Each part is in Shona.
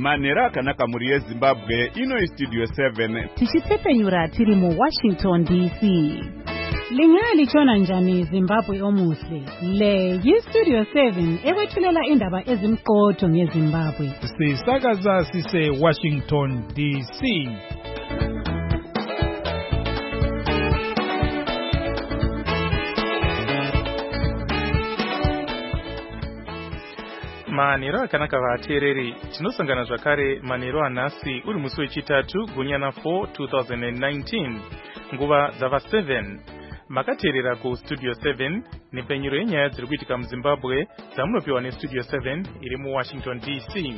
Manera akanaka muri yeZimbabwe ino Studio 7 tichitsepenyura tiri mu Washington DC. Lingali chona njani Zimbabwe omuhle. Le Studio 7 ewethulela indaba ezimqotho ngeZimbabwe. Sisakaza sise Washington DC. Manero akanaka vateereri tinosangana zvakare manero anhasi uri musi wechitatu gunyana 4 2019 nguva dzava 7 makateerera kustudio 7 nepenyero yenyaya dziri kuitika muZimbabwe dzamunopiwa nestudio 7 iri muWashington DC.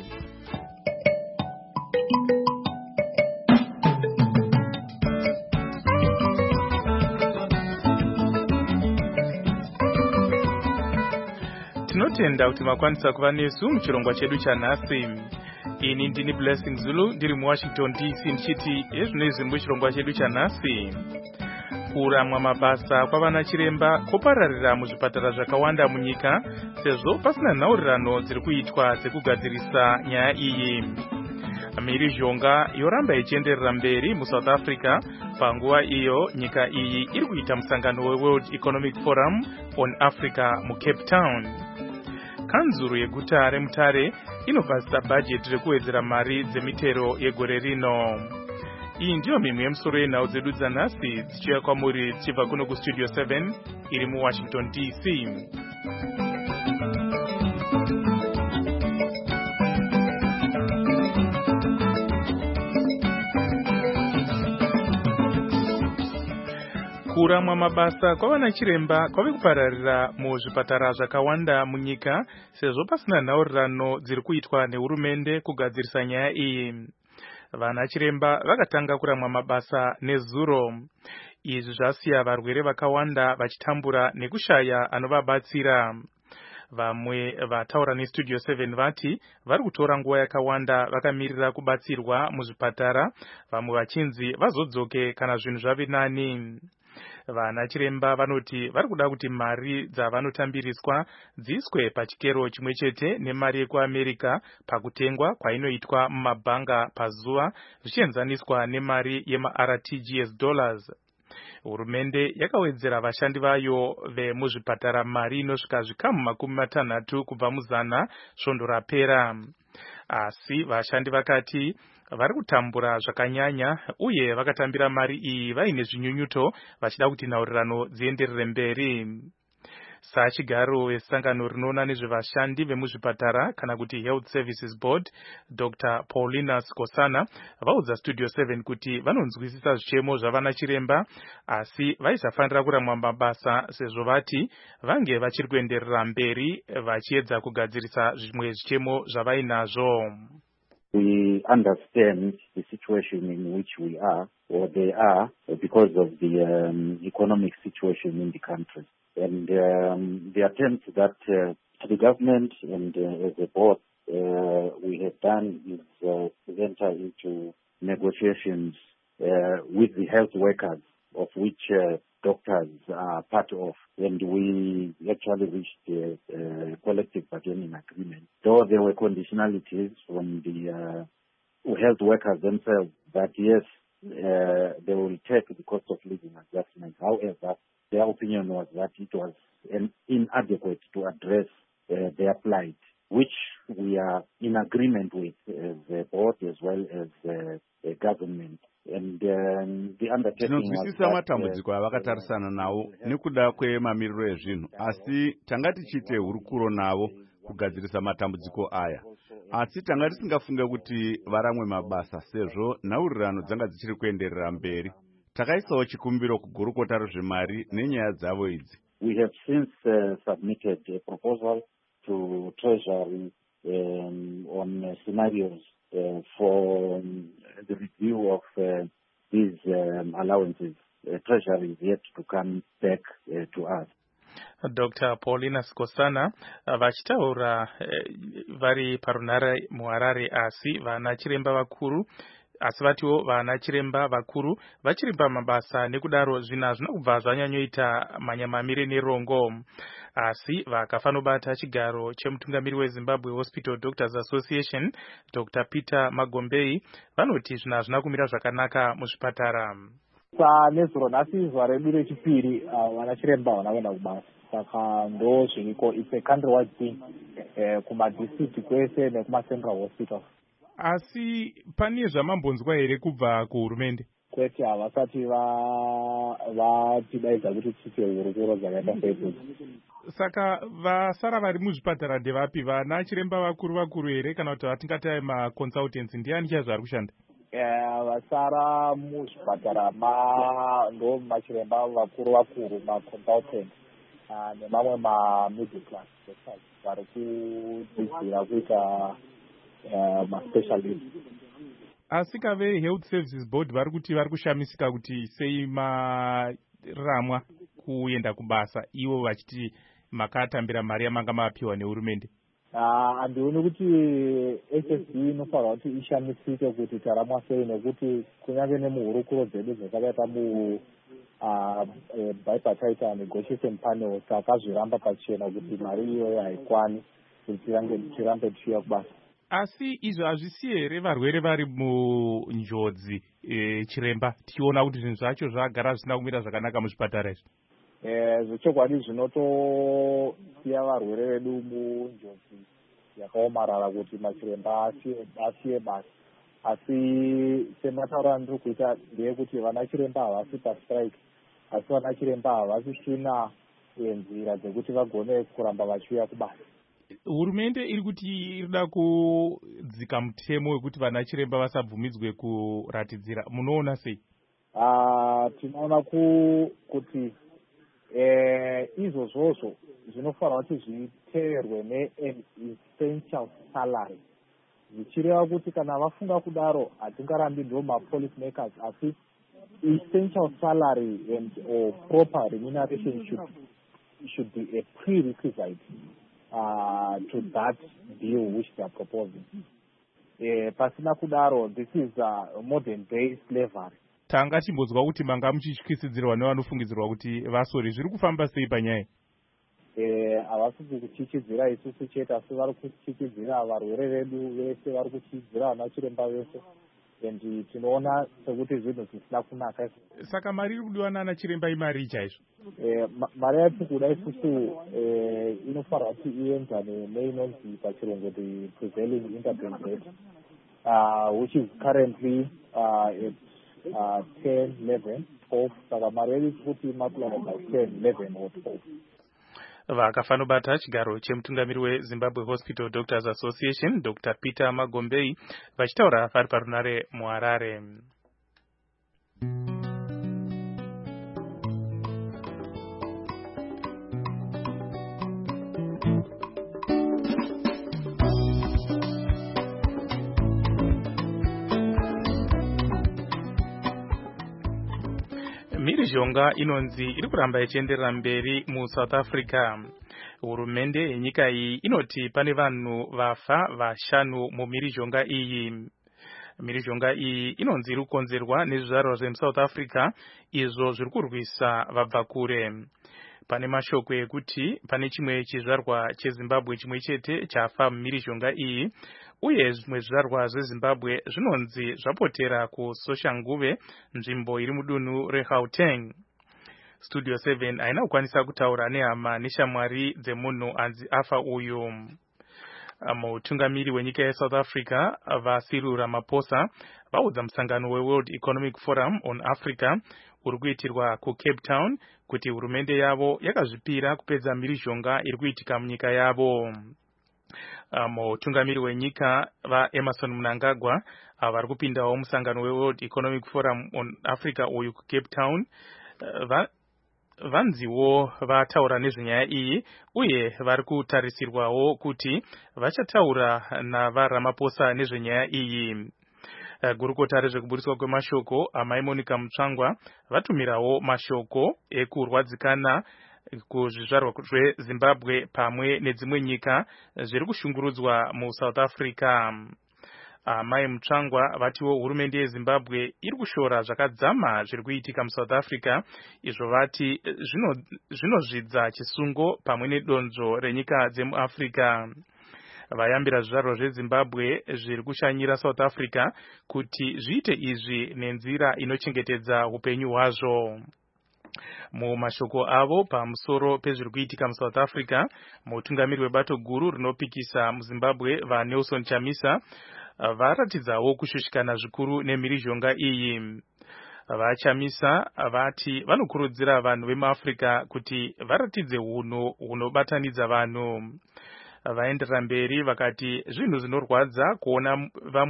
Tinotenda kuti makwanisa kuva nesu muchirongwa chedu chanhasi. Ini ndini Blessing Zulu ndiri muWashington DC ndichiti ezvinezvi muchirongwa chedu chanhasi. Kuramwa mabasa kwavana chiremba kopararira muzvipatara zvakawanda munyika sezvo pasina nhaurirano dziri kuitwa dzekugadzirisa nyaya iyi. Miri zhonga yoramba ichienderera mberi muSouth Africa panguva iyo nyika iyi iri kuita musangano weWorld Economic Forum on Africa muCape Town. Kanzuru yeguta reMutare inobvisa bhajeti rekuwedzera mari dzemitero yegore rino. Iyi ndiyo mimwe yemusoro yenhau dzedu dzanhasi dzichiuya kwamuri dzichibva kuno kustudio 7 iri muWashington DC. Kuramwa mabasa kwavana chiremba kwave kupararira muzvipatara zvakawanda munyika sezvo pasina nhaurirano dziri kuitwa nehurumende kugadzirisa nyaya iyi. Vana chiremba vakatanga kuramwa mabasa nezuro. Izvi zvasiya varwere vakawanda vachitambura nekushaya anovabatsira. Vamwe vataura nestudio 7 vati vari kutora nguva yakawanda vakamirira kubatsirwa muzvipatara, vamwe vachinzi vazodzoke kana zvinhu zvave nani. Vana chiremba vanoti vari kuda kuti mari dzavanotambiriswa dziiswe pachikero chimwe chete nemari yekuAmerica pakutengwa kwainoitwa mumabhanga pazuva zvichienzaniswa nemari yemaRTGS dollars. Hurumende yakawedzera vashandi vayo vemuzvipatara mari inosvika zvikamu 60 kubva muzana svondo rapera. Asi vashandi vakati vari kutambura zvakanyanya uye vakatambira mari iyi vaine zvinyunyuto vachida kuti nhaurirano dzienderere mberi. Sachigaro wesangano rinoona nezvevashandi vemuzvipatara kana kuti Health Services Board, Dr. Paulina Skosana vaudza Studio 7 kuti vanonzwisisa zvichemo zvavana chiremba asi vaisafanira kuramwa mabasa sezvo vati vange vachiri kuenderera mberi vachiedza kugadzirisa zvimwe zvichemo zvavainazvo. We understand the situation in which we are, or they are, because of the economic situation in the country. And the attempt that the government and as a board we have done is to enter into negotiations with the health workers, of which doctors are part of, and we actually reached a collective bargaining agreement. Though there were conditionalities from the health workers themselves, that yes, they will take the cost of living adjustment. However, their opinion was that it was inadequate to address their plight, which we are in agreement with as the board as well as the government. And the undertaking was that matambudziko avakatarisana nawo nekuda kwemamiriro ezvinhu, asi tanga tichite hurukuro navo kugadzirisa matambudziko aya. Asi tanga tisingafunge kuti varamwe mabasa sezvo nhaurirano dzanga dzichiri kuenderera mberi. Takaisawo chikumbiro kugurukota rezvemari nenyaya dzavo idzi. We have since submitted a proposal to Treasury on scenarios for the review of these allowances. Treasury is yet to come back to us. Dr. Paulina Skosana vachitaura vari parunhare muHarare, asi vana chiremba vakuru asi vatiwo vana chiremba vakuru vachiri pamabasa, nekudaro zvina zvina kubva zvanyanyoita manyamamire nerongo. Asi vakafanobata chigaro chemutungamiri weZimbabwe Hospital Doctors Association Dr. Peter Magombei vanoti zvina zvina kumira zvakanaka muzvipatara. Nezuro nhasi zuva redu rechipiri vana chiremba havana kuenda kubasa, saka ndo zviriko. It's a country-wide thing kumadistrict kwese nekumaCentral hospital. Asi pane zvamambonzwa here kubva kuhurumende? Kwete, havasati vatidaidza kuti tiite hurukuro dzakaita seidzodzo. Saka vasara vari muzvipatara ndevapi? Vana chiremba vakuru here kana kuti vatingati maconsultants? Ndiani chaizvo ari kushanda? Vasara muzvipatara ndo machiremba vakuru maconsultant nemamwe middle class vari kudzidzira kuita specialist. Asi kave Health Services Board vari kuti vari kushamisika kuti sei maramwa kuenda kubasa, ivo vachiti makatambira mari yamanga mapiwa nehurumende. Handioni kuti HSB inofanira kuti ishamisike kuti taramwa sei, nekuti kunyange nemuhurukuro dzedu dzatakaita bipartite negotiation panel takazviramba pachena kuti mari iyoyo haikwani kuti tirambe tichiuya kubasa. Asi izvo hazvisi here varwere vari munjodzi chiremba, tichiona kuti zvinhu zvacho zvagara zvisina kumira zvakanaka muzvipatara izvi? Zvechokwadi zvinotosiya varwere vedu munjodzi yakaomarara kuti machiremba asiye basa. Asi sematauro andiri kuita ndeyekuti vana chiremba havasi pastrike, asi vana chiremba havasisina nzira dzekuti vagone kuramba vachiuya kubasa. Hurumende iri kuti irida kudzika mutemo wekuti vana chiremba vasabvumidzwe kuratidzira. Munoona sei? Tinoona kuti izvozvozvo zvinofanira kuti zviteerwe ne-essential salary, zvichireva kuti kana vafunga kudaro hatingarambi ndo mapolicy makers, asi essential salary or proper remuneration should be a prerequisite to that deal which they are proposing. Pasina kudaro, this is modern day slavery. Tanga chimbodzwa kuti manga muchityisidzirwa nevanofungidzirwa kuti vasori, zviri kufamba sei panyaya? Havasi kuchichidzira isusu chete, asi vari kuchichidzira varwere vedu vese, vari kuchichidzira vana chiremba vese, and tinoona sekuti zvinhu zvisina kunaka. Saka mari iri kudiwa nana chiremba imari chaizvo? Mari yatiri kuda isusu inofanira kuti ienzane neinonzi pachirungu the prevailing interbank rate, which is currently at 10, 11, 12. Saka mari yedu kuti makulana by 10, 11 or 12. Vakafanobata chigaro chemutungamiri weZimbabwe Hospital Doctors Association Dr. Peter Magombei vachitaura vari parunare muHarare. Mhirizhonga inonzi iri kuramba ichienderera mberi muSouth Africa. Hurumende yenyika iyi inoti pane vanhu vafa 5 mumhirizhonga iyi. Mhirizhonga iyi inonzi iri kukonzerwa nezvizvarwa zvemuSouth Africa izvo zviri kurwisa vabvakure. Pane mashoko ekuti pane chimwe chizvarwa cheZimbabwe chimwe chete chafa mumhirizhonga iyi, uye zvimwe zvizvarwa zveZimbabwe zvinonzi zvapotera kuSoshanguve, nzvimbo iri mudunhu reGauteng. Studio 7 haina kukwanisa kutaura nehama neshamwari dzemunhu anzi afa uyu. Mutungamiri wenyika yeSouth Africa vaCyril Ramaphosa vaudza musangano weWorld Economic Forum on Africa uri kuitirwa kuCape Town kuti hurumende yavo yakazvipira kupedza mhirizhonga iri kuitika munyika yavo. Mutungamiri wenyika vaEmmerson Mnangagwa vari kupindawo musangano weWorld Economic Forum on Africa uyu kuCape Town vanziwo vataura nezvenyaya iyi, uye vari kutarisirwawo kuti vachataura navaRamaphosa nezvenyaya iyi. Gurukota rezvekuburiswa kwemashoko amai Monica Mutsvangwa vatumirawo mashoko ekurwadzikana kuzvizvarwa zveZimbabwe pamwe nedzimwe nyika zviri kushungurudzwa muSouth Africa. Mai Mutsvangwa vatiwo hurumende yeZimbabwe iri kushora zvakadzama zviri kuitika muSouth Africa, izvo vati zvinozvidza chisungo pamwe nedonzvo renyika dzemuAfrica. Vayambira zvizvarwa zveZimbabwe zviri kushanyira South Africa kuti zviite izvi nenzira inochengetedza upenyu hwazvo. Mumashoko avo pamusoro pezviri kuitika muSouth Africa, mutungamiri webato guru rinopikisa muZimbabwe vaNelson Chamisa varatidzawo kushushikana zvikuru nemhirizhonga iyi. VaChamisa vati vanokurudzira vanhu vemuAfrica kuti varatidze hunhu hunobatanidza vanhu. Vaenderera mberi vakati zvinhu zvinorwadza kuona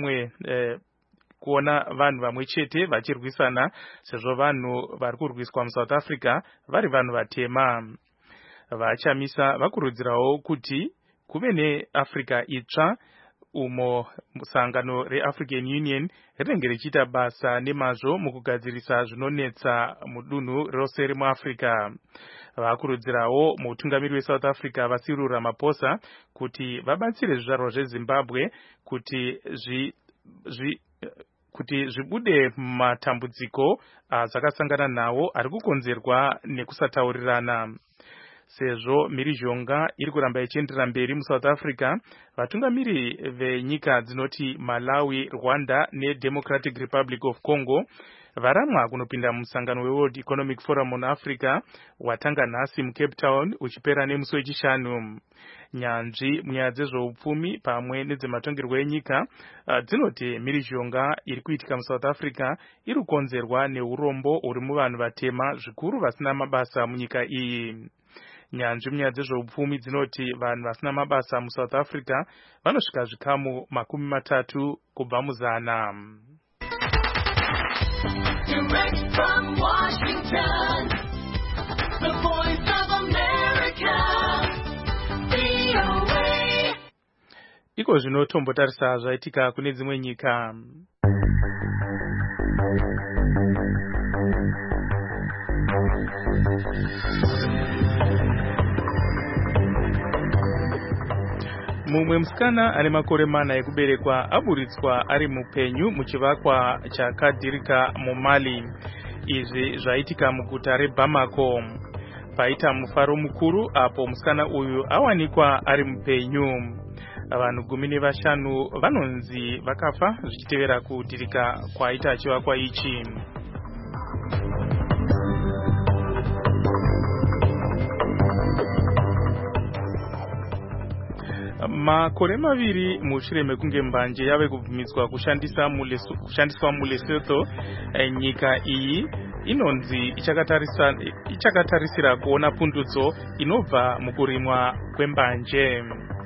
vanhu vamwe chete vachirwisana, sezvo vanhu vari kurwiswa muSouth Africa vari vanhu vatema. VaChamisa vakurudzirawo kuti kuve neAfrica itsva umo sangano reAfrican Union rinenge richiita basa nemazvo mukugadzirisa zvinonetsa mudunhu rose remuAfrica. Vakurudzirawo mutungamiri weSouth Africa Cyril Ramaphosa kuti vabatsire zvizvarwa zveZimbabwe kuti zvibude matambudziko azvakasangana nawo ari kukonzerwa nekusataurirana. Sezvo mhirizhonga iri kuramba ichienderera mberi muSouth Africa, vatungamiri venyika dzinoti Malawi, Rwanda neDemocratic Republic of Congo varamwa kunopinda musangano weWorld Economic Forum on Africa watanga nhasi muCape Town uchipera nemusi wechishanu. Nyanzvi munyaya dzezveupfumi pamwe nedzematongerwo enyika dzinoti mhirizhonga iri kuitika muSouth Africa iri kukonzerwa neurombo huri muvanhu vatema zvikuru vasina mabasa munyika iyi. Nyanzvi munyaya dzezveupfumi dzinoti vanhu vasina mabasa muSouth Africa vanosvika zvikamu 30 kubva muzana. Direct from Washington, the Voice of America, VOA. Iko zvino tombotarisa zvaitika kune dzimwe nyika. Mumwe musikana ane makore 4 ekuberekwa aburitswa ari mupenyu muchivakwa chakadirika muMali. Izvi zvaitika muguta reBamako. Paita mufaro mukuru apo musikana uyu awanikwa ari mupenyu. Vanhu 15 vanonzi vakafa zvichitevera kudirika kwaita chivakwa ichi. Makore 2 mushure mekunge mbanje yave kubvumidzwa kushandiswa muLesotho, nyika iyi inonzi ichakatarisira kuona pundutso inobva mukurimwa kwembanje.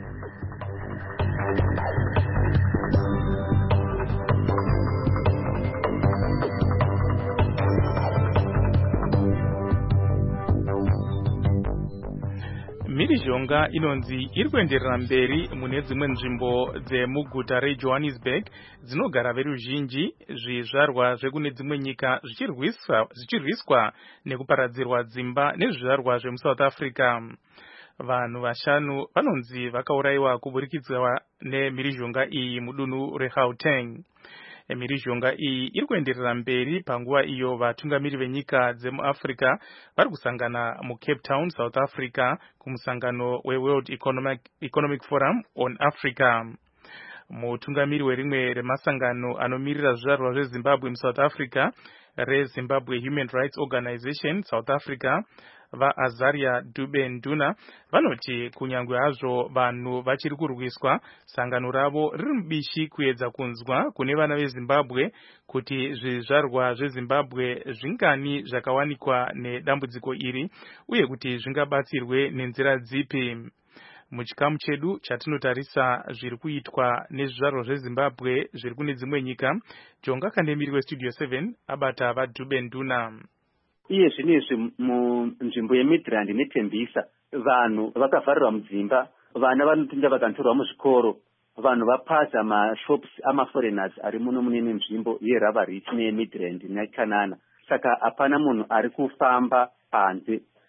Mhirizhonga inonzi iri kuenderera mberi mune dzimwe nzvimbo dzemuguta reJohannesburg dzinogara veruzhinji, zvizvarwa zvekune dzimwe nyika zvichirwiswa nekuparadzirwa dzimba nezvizvarwa zvemuSouth Africa. Vanhu 5 vanonzi vakaurayiwa kuburikidza nemhirizhonga iyi mudunhu reGauteng. Mhirizhonga iyi iri kuenderera mberi panguva iyo vatungamiri venyika dzemuAfrica vari kusangana muCape Town, South Africa kumusangano weWorld Economic Forum on Africa. Mutungamiri werimwe remasangano anomirira zvizvarwa zveZimbabwe muSouth Africa reZimbabwe Human Rights Organization South Africa vaAzaria Dube Nduna vanoti kunyangwe hazvo vanhu vachiri kurwiswa, sangano ravo riri mubishi kuedza kunzwa kune vana veZimbabwe kuti zvizvarwa zveZimbabwe zvingani zvakawanikwa nedambudziko iri uye kuti zvingabatsirwe nenzira dzipi. Muchikamu chedu chatinotarisa zviri kuitwa nezvizvarwa zveZimbabwe zviri kune dzimwe nyika, Jonga Kandemiri weStudio 7 abata vaDube Nduna. Iye zvinezvi munzvimbo yeMidrand neTembisa vanhu vakavharirwa mudzimba, vana vanopinda vakantorwa muzvikoro, vanhu vapaza mashops amaforeigners ari muno munene nzvimbo yeRavarich neyeMidrand neKanana. Saka hapana munhu ari kufamba panze.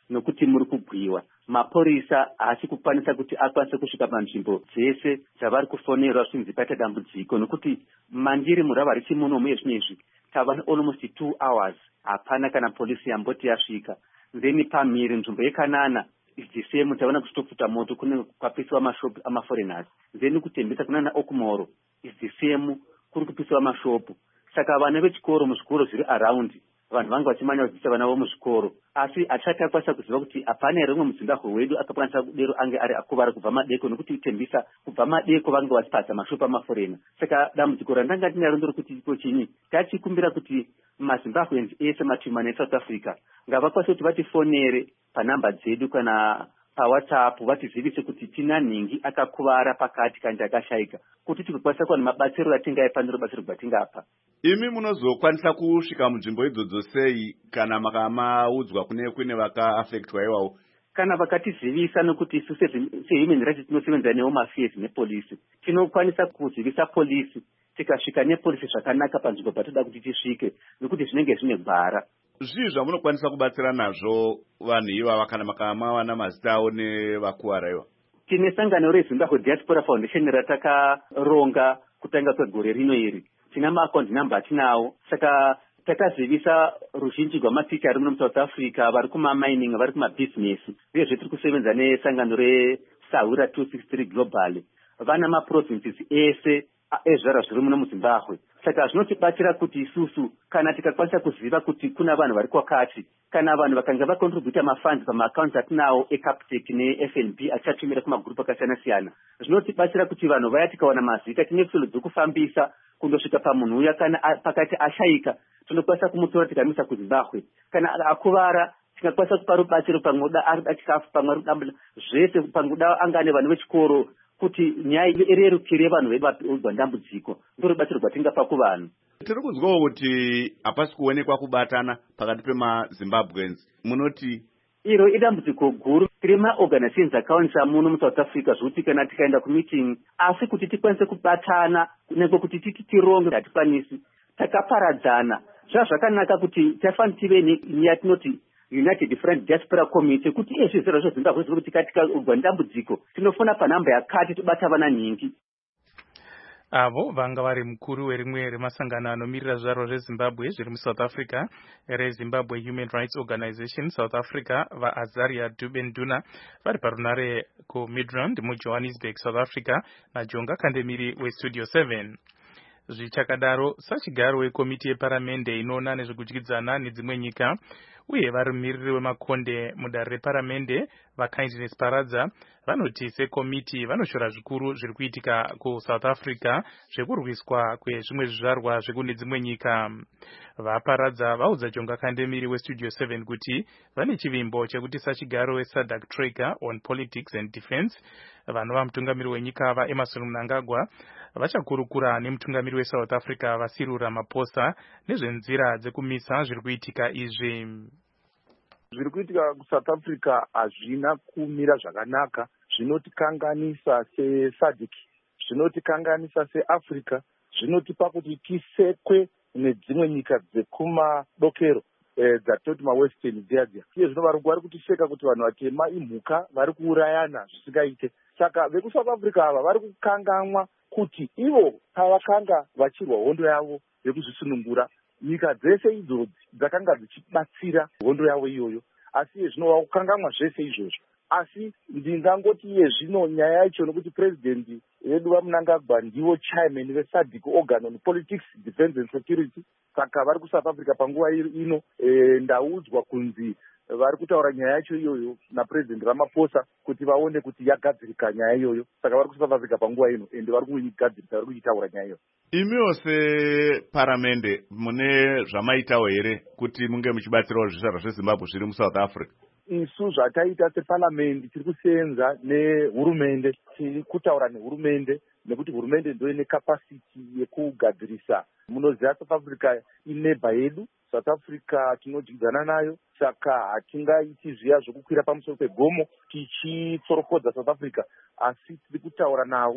nokuti muri kugwiwa. Mapurisa haasi kukwanisa kuti akwanise kusvika panzvimbo dzese dzavari kufonerwa zvinzi paita dambudziko, nokuti mandiri murava richimuno muye zvinezvi tava almost 2 hours hapana kana polisi yamboti yasvika. Then pamhiri nzvimbo yekanana isisemu taona kuchitopfuta moto kune kwapisiwa mashopu amaforeigners. Then kutembesa kunana okumoro isisemu kuri kupisiwa mashopu. Saka vana vechikoro muzvikoro zviri around vanhu vanga vachimanya kudzidzisa vana vo muzvikoro, asi achati akwanisa kuziva kuti hapana here umwe muzimbabwe wedu akakwanisa kudero ange ari akuvara kubva madeko, nokuti tembisa kubva madeko vanga vachipadza mashopu amaforeigner. Saka dambudziko randanga ndinaro ndiri kuti iko chini, tachikumbira kuti mazimbabweans ese matumani eSouth Africa ngavakwanise kuti vatifonere panhamba dzedu kana paWhatsApp vatizivise kuti tina nhingi akakuvara pakati kandi akashayika, kuti tigokwanisa kuwana mabatsiro atingaipa nerubatsiro rwatingapa. Imi munozokwanisa kusvika munzvimbo idzodzo sei kana makamaudzwa kune vakaafektwa iwawo? Kana vakatizivisa, nokuti isu sehuman rights tinosevenza nehome affairs nepolisi, tinokwanisa kuzivisa polisi tikasvika nepolisi zvakanaka panzvimbo patoda kuti tisvike, nokuti zvinenge zvine gwara. Zvii zvamunokwanisa kubatsira nazvo vanhu ivava kana makamawana mazita avo nevakuwara iva? Tine sangano reZimbabwe Diaspora Foundation ratakaronga kutanga kwegore rino iri. Tina maaccount number atinawo, saka takazivisa ruzhinji rwamaticha ari muno muSouth Africa vari kumamining, vari kumabusiness. Uyezve tiri kusevenza nesangano reSahura 263 Global. Vana maprovinces ese ezvara zviri muno muZimbabwe. Saka zvinotibatsira kuti isusu kana tikakwanisa kuziva kuti kuna vanhu vari kwakati, kana vanhu vakanga vakontributa mafunds pamaaccounts atinawo eCapitec neFNB achatumira kumagurupu akasiyana-siyana, zvinotibatsira kuti vanhu vaya tikawana mazita tine fulo dzokufambisa kundosvika pamunhu uya kana pakati ashayika tinokwanisa kumutora tikamisa kuZimbabwe. Kana akuvara tikakwanisa kupa rubatsiro, pamwe arida chikafu, pamwe arida zvese, panguda angane vanhu vechikoro, kuti nyaya irerukire vanhu vedu vapedzwa ndambudziko. Ndorubatsiro rwatingapa kuvanhu. Tiri kunzwawo kuti hapasi kuonekwa kubatana pakati pemaZimbabweans. Munoti iro idambudziko guru. Tiri maorganizations akawandisa muno muSouth Africa zvokuti kana tikaenda kumeeting, asi kuti tikwanise kubatana nekwo kuti titi tironge hatikwanisi, takaparadzana. Zvazvakanaka kuti tafanira tive neyatinoti United Front Diaspora Committee, kuti ezvizero zveZimbabwe zviri kuti tikaugwa ndambudziko tinofona panhamba yakati tobata vana nhingi. Avo vanga vari mukuru werimwe remasangano anomirira zvaro zveZimbabwe zviri muSouth Africa, reZimbabwe Human Rights Organization South Africa, vaAzaria Dubenduna, vari parunare kuMidrand muJohannesburg, South Africa, naJonga Kandemiri weStudio 7. Zvichakadaro, sachigaro wekomiti yeparamende inoona nezvekudyidzana nedzimwe nyika uye vari mumiriri wemakonde mudare reparamende vaKindness Paradza vanoti sekomiti vanoshora zvikuru zviri kuitika kuSouth Africa zvekurwiswa kwezvimwe zvizvarwa zvekune dzimwe nyika. VaParadza vaudza Jonga Kandemiri weStudio 7 kuti vane chivimbo chekuti sachigaro weSADC Tracker on Politics and Defense vanova mutungamiri wenyika vaEmmerson Mnangagwa vachakurukura nemutungamiri weSouth Africa vaCyril Ramaphosa nezvenzira dzekumisa zviri kuitika izvi. Zviri kuitika kuSouth Africa hazvina kumira zvakanaka, zvinotikanganisa seSADC, zvinotikanganisa seAfrica, zvinotipa kuti tisekwe nedzimwe nyika dzekumadokero dzatoti maWestern dziya. Iye zvino vari kutiseka kuti vanhu vatema imhuka vari kuurayana zvisingaite. Saka vekuSouth Africa ava vari kukanganwa kuti ivo pavakanga vachirwa hondo yavo yekuzvisunungura, nyika dzese idzodzi dzakanga dzichibatsira hondo yavo iyoyo, asi iye zvino vakukanganwa zvese izvozvo. Asi ndingangoti iye zvino nyaya yacho nokuti president wedu vaMnangagwa ndivo chairman veSADC Organ on Politics, Defense and Security. Saka vari kuSouth Africa panguva ino, ndaudzwa kunzi vari kutaura nyaya yacho iyoyo napresident Ramaphosa kuti vaone kuti yagadzirika nyaya iyoyo. Saka vari kuSouth Africa panguva ino ende vari kuigadzirisa, vari kuitaura nyaya iyoyo. Imiwo separamende mune zvamaitawo here kuti munge muchibatsirawo zvizvarwa zveZimbabwe zviri muSouth Africa? Isu zvataita separamendi tiri kusenza nehurumende, tiri kutaura nehurumende nekuti hurumende ndio ine capacity yekugadzirisa. Munoziva South Africa ineba yedu, South Africa tinodyidzana nayo, saka hatingaiti zviya zvokukwira pamusoro pegomo tichitsorokodza South Africa, asi tiri kutaura navo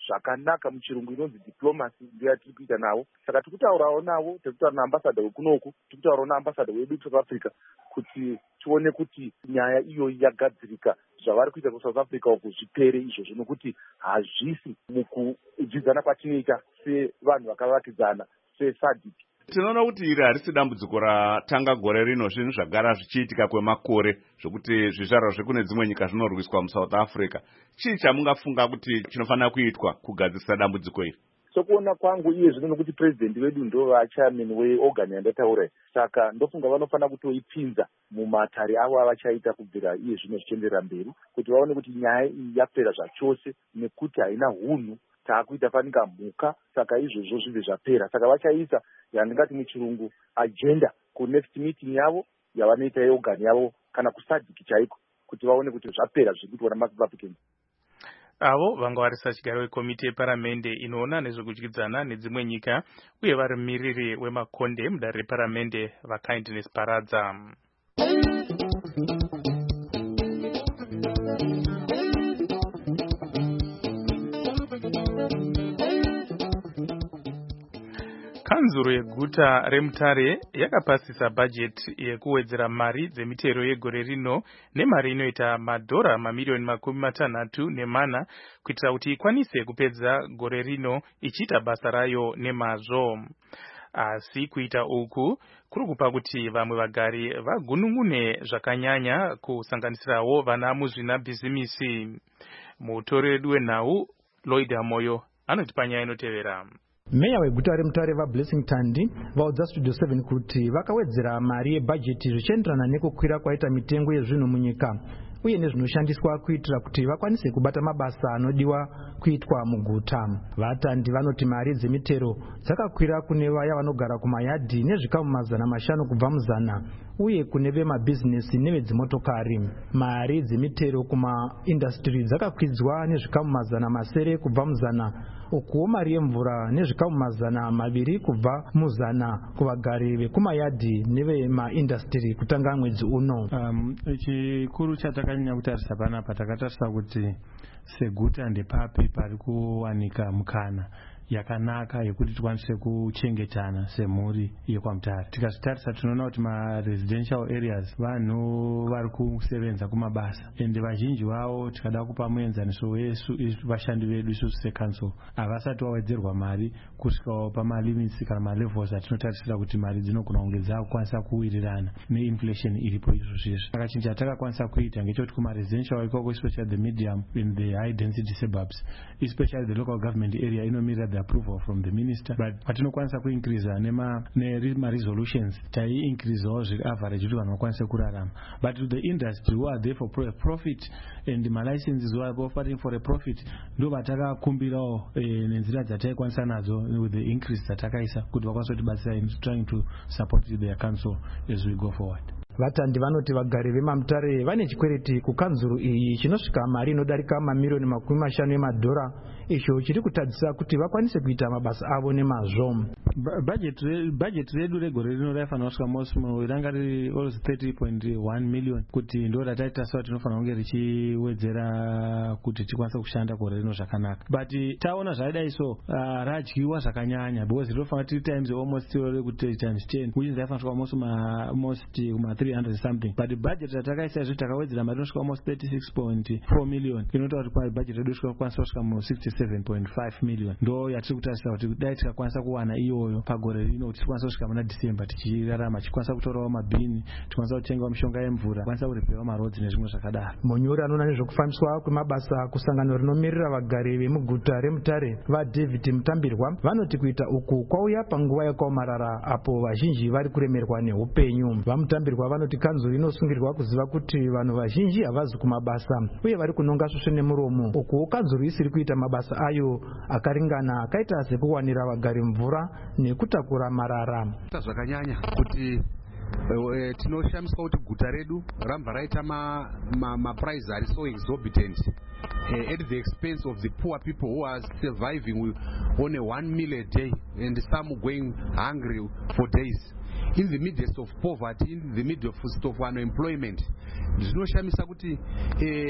zvakanaka muchirungu inonzi diplomasi ndiyo yatiri kuita navo. Saka tiri kutaurawo navo, tiri kutaura naambasada wekunoku, tiri kutaurawo naambasada wedu South Africa kuti tione kuti nyaya iyoyi yagadzirika, zvavari kuita kuSouth Africa uku zvipere izvozvo, nokuti hazvisi mukudzidzana kwatinoita sevanhu vakavakidzana seSADC. Tinoona kuti iri harisi dambudziko ratanga gore rino, zvinhu zvagara zvichiitika kwemakore zvokuti zvizvarwa zvekune dzimwe nyika zvinorwiswa muSouth Africa. Chii chamungafunga kuti chinofanira kuitwa kugadzirisa dambudziko iri? Sokuona kwangu iye zvino nokuti president wedu ndo vachairman weorgan yandataura, saka ndofunga vanofanira kutoipinza mumatare avo avachaita kubvira iye zvino zvichienderera mberi, kuti vaone kuti nyaya iyi yapera zvachose, nekuti haina hunhu taakuita fanika mhuka, saka izvozvo zvive zvapera. Saka vachaisa yandingati muchirungu agenda kunext meeting yavo yavanoita yeorgan yavo kana kuSADC chaiko, kuti vaone kuti zvapera zvikuitwa naMarxist Republicans. Avo vanga vari sachigaro wekomiti yeparamende inoona nezvekudyidzana nedzimwe nyika uye vari mumiriri wemakonde mudare reparamende vaKindness Paradza. Kanzuro yeguta reMutare yakapasisa bhajeti yekuwedzera mari dzemitero yegore rino nemari inoita madhora mamiliyoni 64 kuitira kuti ikwanise kupedza gore rino ichiita basa rayo nemazvo. Asi kuita uku kuri kupa kuti vamwe vagari vagunun'une zvakanyanya, kusanganisirawo vana muzvinabhizimisi. Mutori wedu wenhau Lloyd Hamoyo anoti panyaya inotevera. Meya weguta reMutare vaBlessing Tandi vaudza Studio 7 kuti vakawedzera mari yebhajeti zvichienderana nekukwira kwaita mitengo yezvinhu munyika uye nezvinoshandiswa kuitira kuti vakwanise kubata mabasa anodiwa kuitwa muguta. Vatandi vanoti mari dzemitero dzakakwira kune vaya vanogara kumayadhi nezvikamu 500 kubva muzana, uye kune vemabhizinesi nevedzimotokari. Mari dzemitero kumaindastri dzakakwidzwa nezvikamu 700 kubva muzana, ukuwo mari yemvura nezvikamu 200 kubva muzana kuvagari vekumayadhi nevemaindastri kutanga mwedzi uno. Chikuru chatakanyanya kutarisa panapa, takatarisa kuti seguta ndepapi pari kuwanika mukana yakanaka yekuti tikwanise kuchengetana semhuri yekwaMutare. Tikazvitarisa tinoona kuti maresidential areas vanhu vari kusevenza kumabasa, ende vazhinji vavo tikada kupa muenzaniso vashandi vedu isusu secouncil havasati vawedzerwa mari kusvikawo pamalimits kana malevels atinotarisira kuti mari dzinogona kunge dzakukwanisa kuwirirana neinflation iripo izvozvizvi. Saka chinhu chatakakwanisa kuita ngechekuti kumaresidential ikoko, especially the medium in the high density suburbs, especially the local government area, inomirira the approval from the minister, but patinokwanisa kuincrease resolutions tai-increasewo zviri-average kuti vanhu vakwanise kurarama. But to the industry who are there for profit and the licenses who are offering for a profit, ndo vatakakumbirawo nenzira dzataikwanisa nadzo with the increase dzatakaisa kuti vakwanise kutibatsira in trying to support their council as we go forward. Vatandi vanoti vagari vemaMutare vane chikwereti kukanzuru iyi chinosvika mari inodarika mamiliyoni 50 emadhora, icho chiri kutadzisa kuti vakwanise kuita mabasa avo nemazvo. Bhajeti redu regore rino raifanira kusvika ranga riri 30.1 million, kuti ndo rataita sawa tinofanira kunge richiwedzera kuti tikwanise kushanda gore rino zvakanaka. But taona zvaidai so radyiwa zvakanyanya, because rinofanira 3 times almost kuti times 10, which is raifanira almost 300 something. But the budget ratakaisa izvi takawedzera mari inosvika almost 36.4 million, inotaura kuti budget redu ikwanisa kusvika 67.5 million. Ndo yatiri kutarisa kuti dai tikakwanisa kuwana iyoyo pagore rino kuti tikwanisa kusvika muna December tichirarama, tikwanisa kutorawo mabhini, tikwanisa kutengawo mishonga yemvura, tikwanisa kuripewa marodzi nezvimwe zvakadaro. Munyori anoona nezvekufambiswa kwemabasa kusangano rinomirira vagari vemuguta reMutare vaDavid Mutambirwa vanoti kuita uku kwauya panguva yakaomarara apo vazhinji vari kuremerwa neupenyu. VaMutambirwa vanoti kanzuro inosungirwa kuziva kuti vanhu vazhinji havazi kumabasa uye vari kunonga svosve nemuromo. Uku kanzuro isiri kuita mabasa ayo akaringana akaita sekuwanira vagari mvura nekutakura marara. Zvakanyanya kuti tinoshamiswa kuti guta redu ramba raita maprice ari so exorbitant at the expense of the poor people who are surviving on a 1 meal a day and some going hungry for days. In the midst of poverty, in the midst of unemployment, zvinoshamisa kuti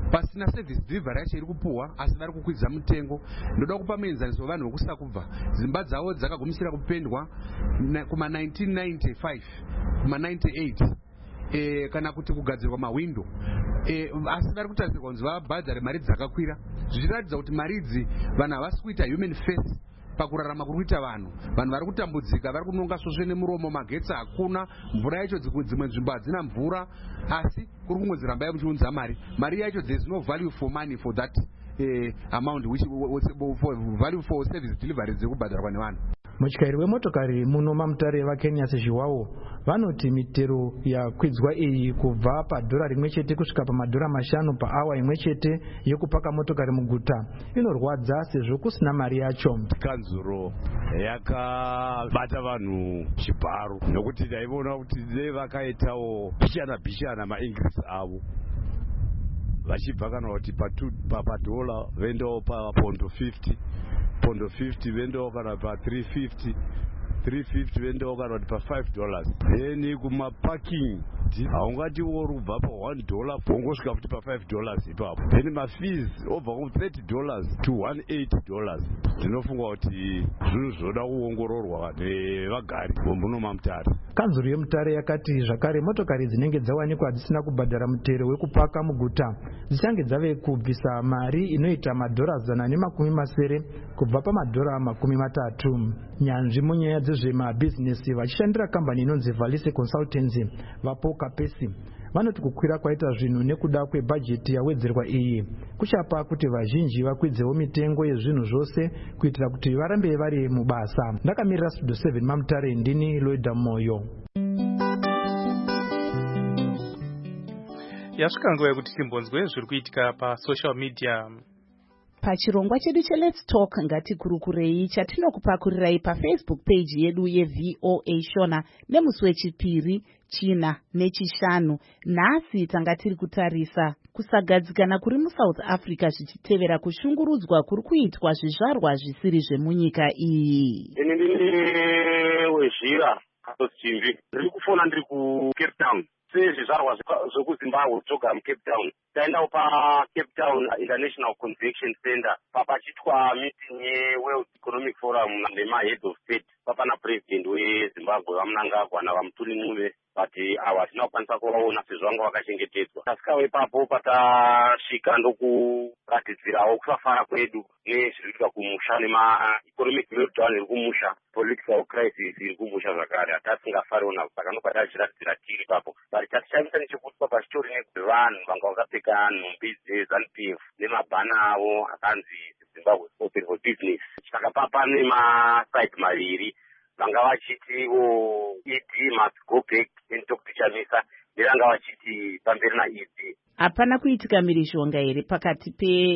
pasina service delivery yacho iri kupuhwa asi vari kukwidza mutengo. Ndoda kupa muenzaniso wevanhu vekusakubva dzimba dzavo dzakagumisira kupendwa kuma1995 kuma98 kana kuti kugadzirwa mahwindo asi vari kutarisirwa kunzi vabhadhare mari dzakakwira, zvichiratidza kuti mari idzi vanhu havasi kuita human face pakurarama kuri kuita vanhu vari kutambudzika, vari kunonga svosve nemuromo, magetsi hakuna, mvura yacho dzimwe nzvimbo hadzina mvura, asi kuri kungodzirambai muchiunza mari yacho there is no value for money for that amount which for value for service delivery dziri kubhadharwa nevanhu. Mutyairi wemotokari muno maMutare vaKenya sezviwawo vanoti mitero yakwidzwa iyi kubva padhora rimwe chete kusvika pamadhora 5 paawa imwe chete yekupaka motokari muguta inorwadza sezvo kusina mari yacho. Kanzuro yakabata vanhu chibharo nokuti taiona kuti dei vakaitawo bhishana maIngrisi avo vachibva kana kuti padhola vendawo papondo 50 vendawo kana pa350 vendawo kana kuti pa$5 then kumaparking haungati worubva pa$1 wongosvika futi pa$5 ipapo, then mafees obva ku$30 to $180. Ndinofunga kuti zvinhu zvoda kuongororwa nevagari vombuno maMutare. Kanzuro yeMutare yakati zvakare motokari dzinenge dzawanikwa dzisina kubhadhara mutero wekupaka muguta dzichange dzave kubvisa mari inoita $170 kubva pa$30. Nyanzvi munyaya dzezvemabhizinesi vachishandira kambani inonzi Valise Consultancy vapo Kapesi vanoti kukwira kwaita zvinhu nekuda kwebhajeti yawedzerwa iyi kuchapa kuti vazhinji vakwidzewo mitengo yezvinhu zvose kuitira kuti varambe vari mubasa. Ndakamirira Studio 7 maMutare, ndini Loida Moyo. Yasvika nguva yekuti timbonzwe zviri kuitika pasocial media. Pachirongwa chedu cheLet's Talk ngatikurukurei chatinokupakurirai paFacebook page yedu yeVOA Shona nemusi wechipiri, china nechishanu. Nhasi tanga tiri kutarisa kusagadzikana kuri muSouth Africa zvichitevera kushungurudzwa kuri kuitwa zvizvarwa zvisiri zvemunyika iyi. Ini ndini wezhira Chimvi, ndiri kufona ndiri kuCape Town. Sezvizvarwa zvekuZimbabwe zvogara muCape Town. Taendawo paCape Town International Convention Center papachitwa meeting yeWorld Economic Forum nemahead of state papana president weZimbabwe vaMnangagwa naVamutuli Ncube, but ava hatina kukwanisa kuvaona sezvo vanga vakachengetedzwa. Tasvikawo ipapo patasvika ndokuratidzirawo kusafara kwedu nezviri kuitika kumusha nemaeconomic meltdown iri kumusha, political crisis iri kumusha zvakare. Hatasingafariwo nazvo saka ndokwatazviratidzira tiri ipapo. But chatishamisa nechekuti pachitori nevanhu vanga vakapfeka nhumbi dzeZANU-PF nemabhana avo akanzi Zimbabwe Open for Business. Saka pane masite maviri vanga vachitiwo ED must go back and talk to Chamisa, nevanga vachiti pamberi naED. Hapana kuitika mhirizhonga here pakati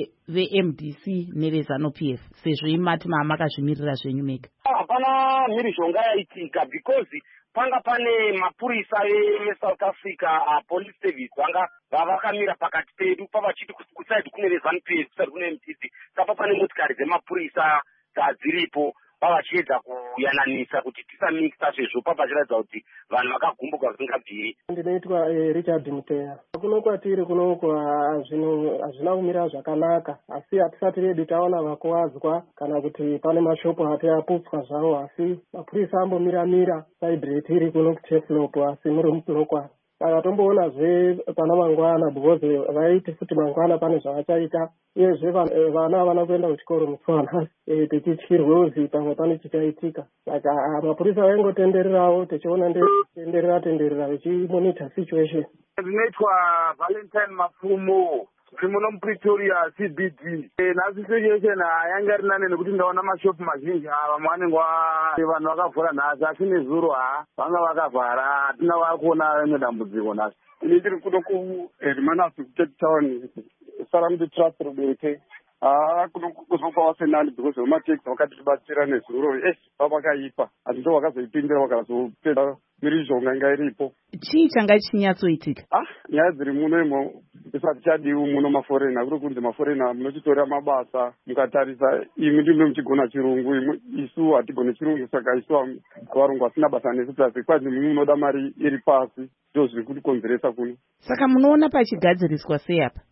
peveMDC neveZANU-PF sezvo imati makazvimirira zvenyu mega? Hapana mhirizhonga yaitika because panga pane mapurisa eSouth Africa police service vanga vakamira pakati pedu pavachiti kusaidi kune veZANU-PF kusaidi kune MDC. Saka pane motikari dzemapurisa dziripo vavachiedza kuyananisa kuti tisamixa sezvo papachiratidza kuti vanhu vakagumbuka zvisingabviri. Ndinoitwa Richard Muteya. Kuno kwatiri kunoko hazvina kumira zvakanaka, asi hatisati redu taona vakuwadzwa kana kuti pane mashopu ati aputswa zvavo, asi mapurisa ambomira saidhi iri kuno kuCheslop asi muri muPulokwane. Saka tomboonazve pana mangwana because vaiti futi mangwana pane zvavachaita, uyezve vana havana kuenda kuchikoro mutswana tichityirwe uzi pamwe pane chichaitika. Saka mapurisa vaingotendererawo tichiona tenderera vechimonita situation. Ndinoitwa Valentine Mapfumo muno muPretoria CBD. Nhasi situation yanga iri nane nekuti ndaona mashopu mazhinji vamwe vanenge vanhu vakavhura nhasi, asi nezuro vanga vakavhara, hatina vakuona rimwe dambudziko nhasi. Ini ndiri kuno kuHermanus kuCape Town Saramdi Trust Rubereke. Kuno kuzokwa wasenani because vemateksi vakatibatsira nezuro vavakaipa, asi ndo vakazoipindira vakazopedza mhirizhonga inga iripo. Chii changa chinyatsoitika? Nyaya dziri muno imo isati chadiwi muno maforena, kuri kunzi maforena munochitora mabasa mukatarisa imi ndimwe muchigona chirungu, isu hatigone chirungu, saka isu varungu vasina basa nesu plasi kwazi mimi munoda mari iri pasi, ndo zviri kutikonzeresa kuno. Saka munoona pachigadziriswa sei apa?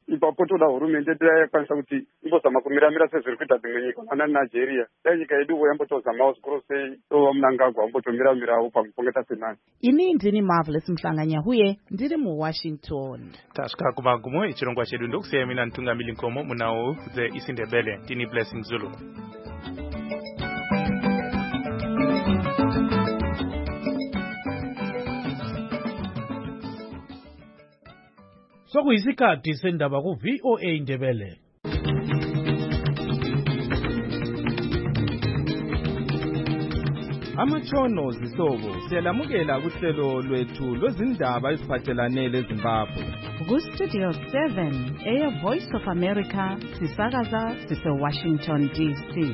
ipapo toda hurumende yakwanisa kuti imbozama kumiramira sezviri kuita dzimwe nyika mana Nigeria. Dai nyika yedu yambotozamawo zvikuru sei tova munangagwa ambotomiramirawo pamupongeta senani. Ini ndini Marvelous Mhlanganyahuye ndiri muWashington. Tasvika kumagumo echirongwa chedu ndokusiya mina Ntungamili Nkomo munhau dzeIsindebele. Ndini Blessing Zulu. Sokuyisikhathi sendaba ku VOA Ndebele. Amatshono zihlobo siyalamukela kuhlelo lwethu lwezindaba eziphathelane leZimbabwe. Ku Studio 7 Air Voice of America sisakaza sise-Washington DC.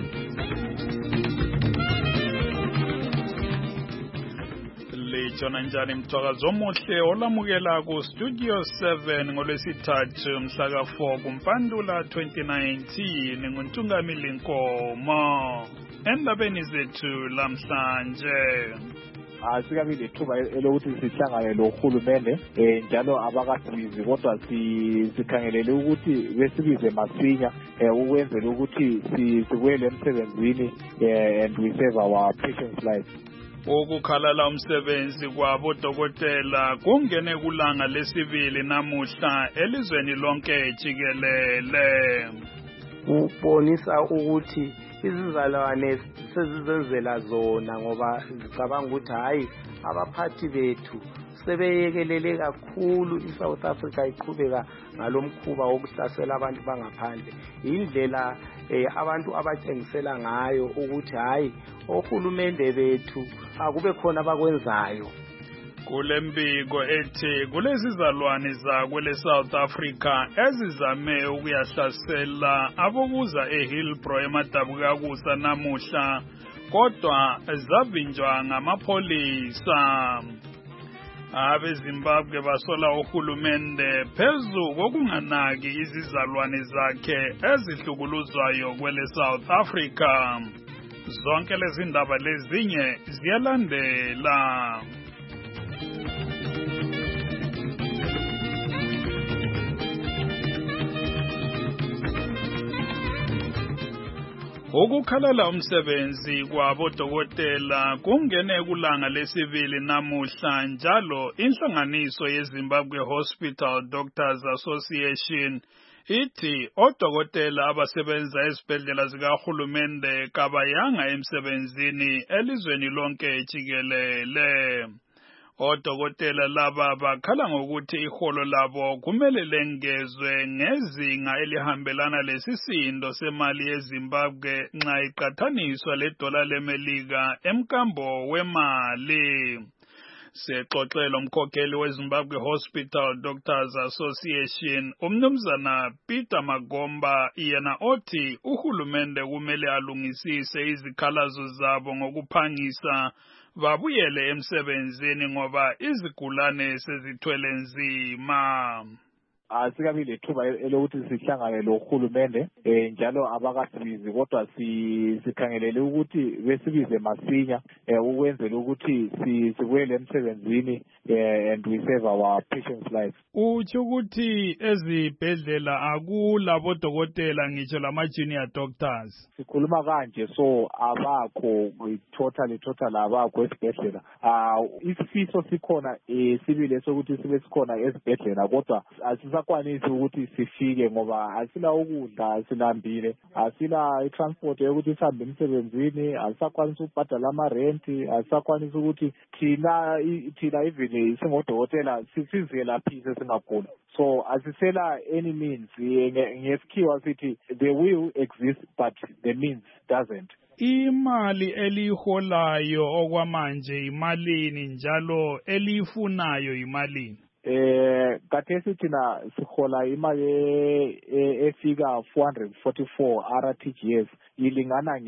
Litshona njani mthwakazo omuhle olamukela ku Studio 7 ngolwesithathu mhla ka-4 kuMpandula 2019 nguNtungamili Nkomo. Endabeni zethu lamhlanje asikabi lethuba elokuthi sihlangane lohulumende njalo abakasibizi kodwa sikhangelele ukuthi besibize masinya ukwenzela ukuthi sikwele emsebenzini and we save our patients' lives. Ukukhalala umsebenzi kwabodokotela kungene kulanga lesibili namuhla elizweni lonke jikelele. Ubonisa ukuthi izizalwane sezizenzela zona ngoba zicabanga ukuthi hayi abaphathi bethu sebeyekelele kakhulu iSouth Africa iqhubeka ngalomkhuba wokuhlasela abantu bangaphandle. Indlela abantu abatshengisela ngayo ukuthi hayi ohulumende bethu akube khona abakwenzayo. Kulembiko ethi kulezizalwane zakwele South Africa ezizame ukuyahlasela abokuza eHillbrow eMadabukakusa namuhla kodwa zavinjwa ngamapholisa. AbeZimbabwe basola uhulumende phezu kokunganaki izizalwane zakhe ezihlukuluzwayo kwele South Africa. Zonke lezi ndaba lezinye ziyalandela. Ukukhalala umsebenzi kwabodokotela kungene kulanga lesibili namuhla njalo inhlanganiso yeZimbabwe Hospital Doctors Association ithi odokotela abasebenza ezibhedlela zikahulumende kabayanga emsebenzini elizweni lonke jikelele. Odokotela laba bakhala ngokuthi iholo labo kumele lengezwe ngezinga elihambelana lesisindo semali yeZimbabwe nxa iqathaniswa ledola leMelika emkambo wemali. Sexoxela umkhokheli weZimbabwe Hospital Doctors Association umnumzana Peter Magomba yena othi uhulumende kumele alungisise izikhalazo zabo ngokuphangisa babuyele emsebenzini ngoba izigulane sezithwele nzima. Asikabi lethuba elokuthi sihlangane lohulumende njalo abakasibizi kodwa sikhangelele ukuthi besibize masinya ukwenzela ukuthi sikwele emsebenzini and we save our patients' lives. Uthi ukuthi ezibhedlela akulabodokotela ngitsho lama-junior doctors. Sikhuluma kanje so abakho total abakho esibhedlela. Isifiso sikhona sibile sokuthi sibe sikhona esibhedlela kodwa asisakwanisi ukuthi sifike ngoba asila ukudla asilambile asila itransport yokuthi sihambe emsebenzini asisakwanisi ukubhadala amarenti asisakwanisi ukuthi thina even singodokotela sizelaphise singagula. So asisela any means ngesikhiwa sithi the will exists but the means doesn't. Imali eliholayo okwamanje imalini njalo elifunayo imalini? Kathesi thina sihola imali efika 444 RTGS ilingana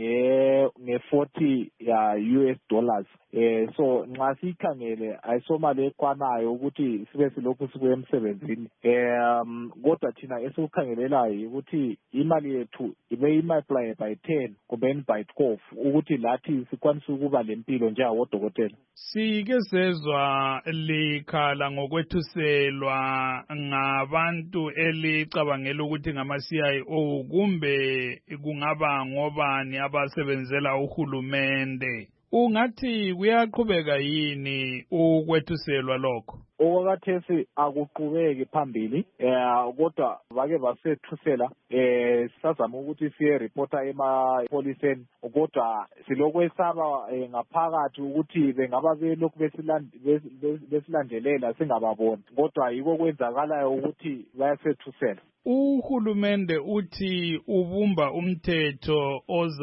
nge 40 US dollars. So nxa sikhangele ayisomali ekwanayo ukuthi sibe silokhu sibuye emsebenzini. Kodwa thina esikukhangelelayo ukuthi imali yethu ibe imultiply by 10 kumbe by 12 ukuthi lathi sikwanise ukuba lempilo njengakodokotela. Sike sezwa likhala ngokwethu wethuselwa ngabantu elicabangela ukuthi ngama-CIO kumbe kungaba ngobani abasebenzela uhulumende. Ungathi kuyaqhubeka yini ukwethuselwa lokho? Okwakathesi akuqhubeki phambili kodwa bake basethusela sisazama ukuthi siye reporta emapoliseni kodwa silokwesaba ngaphakathi ukuthi bengaba belokhu besilandelela singababoni kodwa yiko kwenzakalayo ukuthi bayasethusela. Uhulumende uthi ubumba umthetho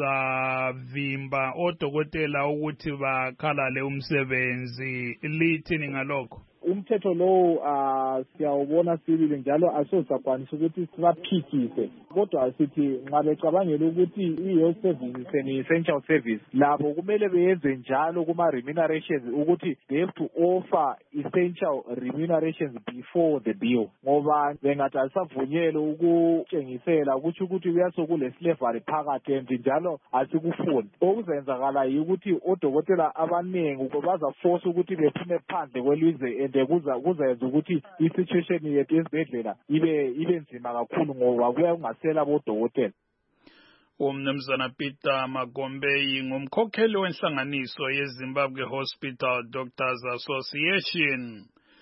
ozavimba odokotela ukuthi bakhalale umsebenzi. Lithini ngalokho? Umthetho lo siyawubona sibili njalo asizakwanisa ukuthi sibaphikise kodwa sithi nxa becabangela ukuthi i-health service ne-essential service labo kumele beyenze njalo kuma-remunerations ukuthi they have to offer essential remunerations before the bill ngoba bengathi asisavunyelwe ukutshengisela ukuthi kuyasokule slavery phakathi and njalo asikufuni. Okuzenzakala yikuthi odokotela abaningi bazaforce ukuthi bephume phandle kwelizwe and kuzayenza ukuthi i-situation yethu esibhedlela ibe nzima kakhulu ngoba kuya kungasela bodokotela. Umnumzana Peter Magombe ngumkhokheli wenhlanganiso yeZimbabwe Hospital Doctors Association.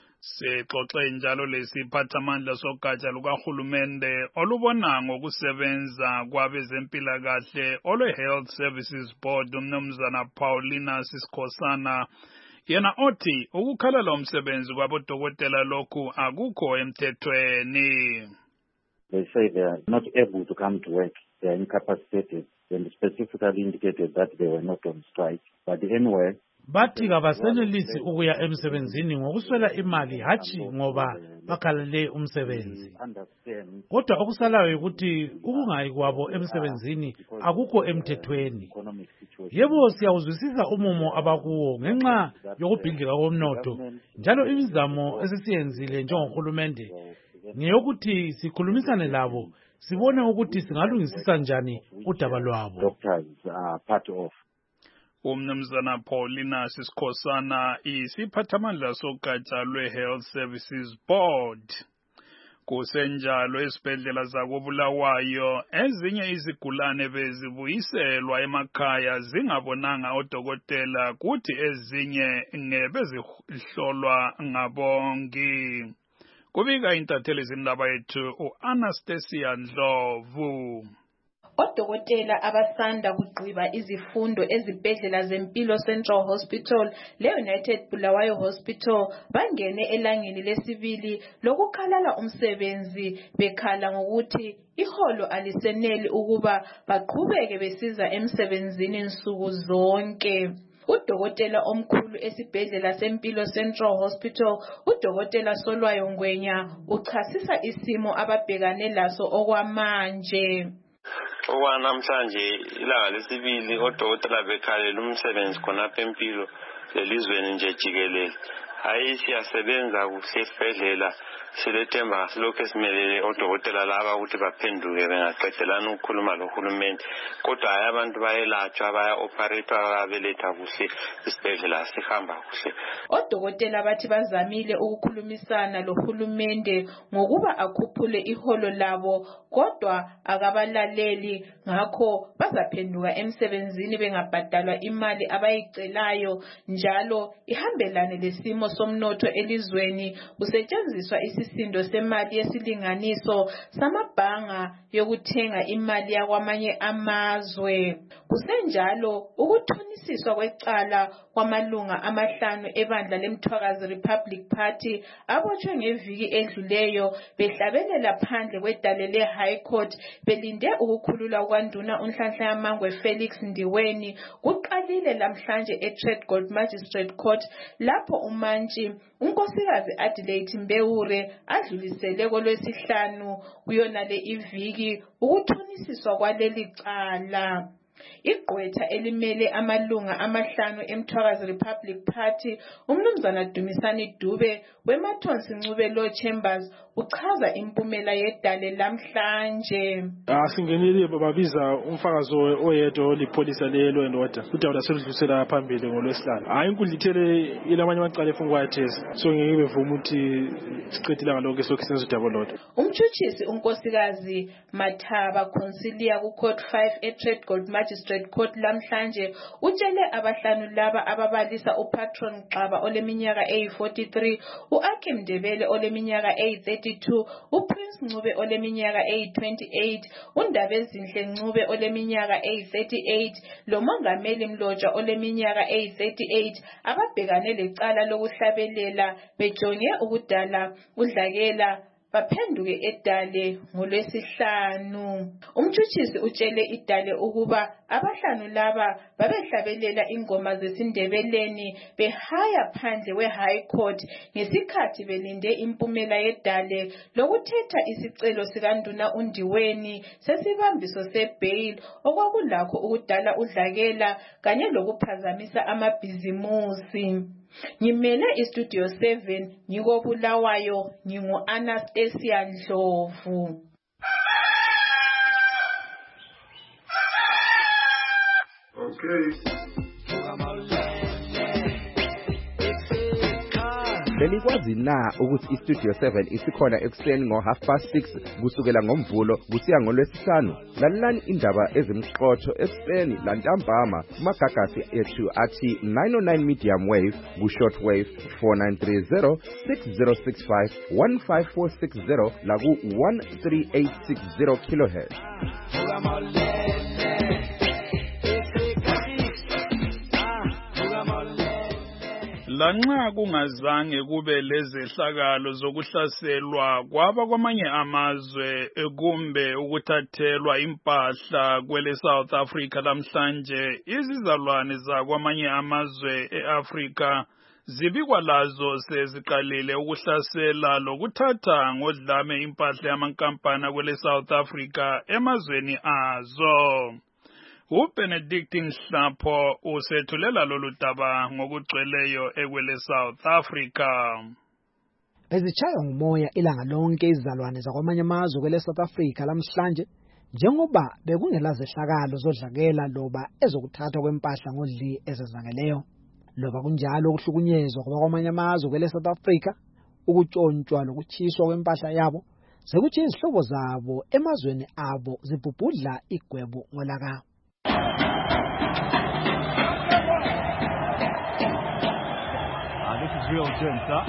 Sixoxe njalo lesiphathamandla sogatsha lukahulumende olubona ngokusebenza kwabezempilakahle olwe-Health Services Board umnumzana Paulina Siskosana. Yena othi ukukhalala umsebenzi kwabodokotela lokhu akukho emthethweni. They say they are not able to come to work. They are incapacitated and specifically indicated that they were not on strike. But anyway, bathi kabasenelisi ukuya emsebenzini ngokuswela imali hatshi ngoba bakhalale umsebenzi. Kodwa okusalayo ukuthi ukungayi kwabo emsebenzini akukho emthethweni. Yebo siyawuzwisisa umumo abakuwo ngenxa yokubhidlika komnotho njalo imizamo esisiyenzile njengohulumende ngeyokuthi sikhulumisane labo sibone ukuthi singalungisisa njani udaba lwabo. Doctors are part of Umnumzana Paulina Siskosana isiphathamandla sogatsha lwe-Health Services Board. Kusenjalo esibhedlela zakoBulawayo ezinye izigulane bezibuyiselwa emakhaya zingabonanga odokotela kuthi ezinye ngebezihlolwa ngabongi. Kubika intatheli zindaba yethu uAnastasia Ndlovu. Odokotela abasanda kugqiba izifundo ezibhedlela zempilo Central Hospital le-United Bulawayo Hospital bangene elangeni lesibili lokukhalala umsebenzi bekhala ngokuthi iholo aliseneli ukuba baqhubeke besiza emsebenzini nsuku zonke. Udokotela omkhulu esibhedlela sempilo Central Hospital, udokotela Solwayo Ngwenya, uchasisa isimo ababhekane laso okwamanje. Okwanamhlanje ilanga lesibili odokotela bekhalela umsebenzi khonapha empilo lelizweni nje jikelele. Hayi siyasebenza kuhle esibhedlela silethemba silokhu esimelele odokotela laba ukuthi baphenduke bengaqedelana ukukhuluma lohulumende kodwa hayi abantu bayelatshwa baya-operatwa babeletha kuhle isibhedlela sihamba kuhle. Odokotela bathi bazamile ukukhulumisana lohulumende ngokuba akhuphule iholo labo kodwa akabalaleli ngakho bazaphenduka emsebenzini bengabhadalwa imali abayicelayo njalo ihambelane lesimo somnotho elizweni kusetshenziswa isisindo semali yesilinganiso samabhanga yokuthenga imali yakwamanye amazwe. Kusenjalo ukuthonisiswa kwecala kwamalunga amahlanu ebandla leMthwakazi Republic Party abotshwe ngeviki edluleyo behlabelela phandle kwedale le-High Court belinde ukukhulula kwanduna uNhlanhla Yamangwe Felix Ndiweni kuqalile lamhlanje eTreadgold Magistrate Court lapho umantshi unkosikazi Adelaide Mbewure adlulisele kolwesihlanu kuyonale iviki ukuthonisiswa kwaleli cala. Igqwetha elimele amalunga amahlanu eMthwakazi Republic Party umnumzana Dumisani Dube weMathonsi Ncube Law Chambers uchaza impumela yedale lamhlanje. Singenile babiza umfakazi oyedwa olipholisa le-law and order udaba laseludlulisela phambili ngoLwesihlanu. Hayi inkundla ithele ilamanye amacala efuna ukwatheza, so ngeke bevuma ukuthi sichithe ilanga lonke sokusenza udaba lodwa. Umtshutshisi unkosikazi Mathaba Consilia ku-Court 5 eTradegold Magistrate Court lamhlanje utshele abahlanu laba ababalisa uPatron Xaba oleminyaka eyi-43, u-Akim Ndebele oleminyaka eyi-32, uPrince Ncube oleminyaka eyi-28, uNdabezinhle Ncube oleminyaka eyi-38, loMongameli Mlotshwa oleminyaka eyi-38 ababhekane lecala lokuhlabelela bejonge ukudala udlakela baphenduke eDale ngoLwesihlanu. Umtshutshisi utshele iDale ukuba abahlanu laba babehlabelela ingoma zesiNdebeleni behaya phandle we-High Court ngesikhathi belinde impumela yeDale lokuthetha isicelo sikaNduna uNdiweni sesibambiso sebail okwakulakho ukudala udlakela kanye lokuphazamisa amabhizimusi. Ngimele iStudio 7 ngikobulawayo ngingu-Anastasia Ndlovu. Benikwazi na ukuthi iStudio 7 isikhona ekuseni ngo6:30 kusukela ngoMvulo kusiya ngoLwesihlanu? Lalelani indaba ezimqotho ekuseni lantambama kumagagasi ethu athi 909 medium wave ku-shortwave 4930 6065 15460 laku 13860 kilohertz. Lanxa kungazange kube lezehlakalo zokuhlaselwa kwaba kwamanye amazwe kumbe ukuthathelwa impahla kwele South Africa lamhlanje, izizalwane zakwamanye amazwe eAfrika zibikwa lazo seziqalile ukuhlasela lokuthatha ngodlame impahla yamankampani kwele South Africa emazweni azo. uBenedict Nhlapho usethulela lolu daba ngokugcweleyo ekwele South Africa. Bezitshaywa ngumoya ilanga lonke izizalwane zakwamanye amazwe kwele South Africa lamhlanje njengoba bekungelazehlakalo zodlakela loba ezokuthathwa kwempahla ngodli ezizangeleyo. Loba kunjalo ukuhlukunyezwa kwakwamanye amazwe kwele South Africa, ukutshontshwa lokuchiswa kwempahla yabo sekuthi izihlobo zabo emazweni abo zibhubhudla igwebu ngolaka. This is real gym stuff.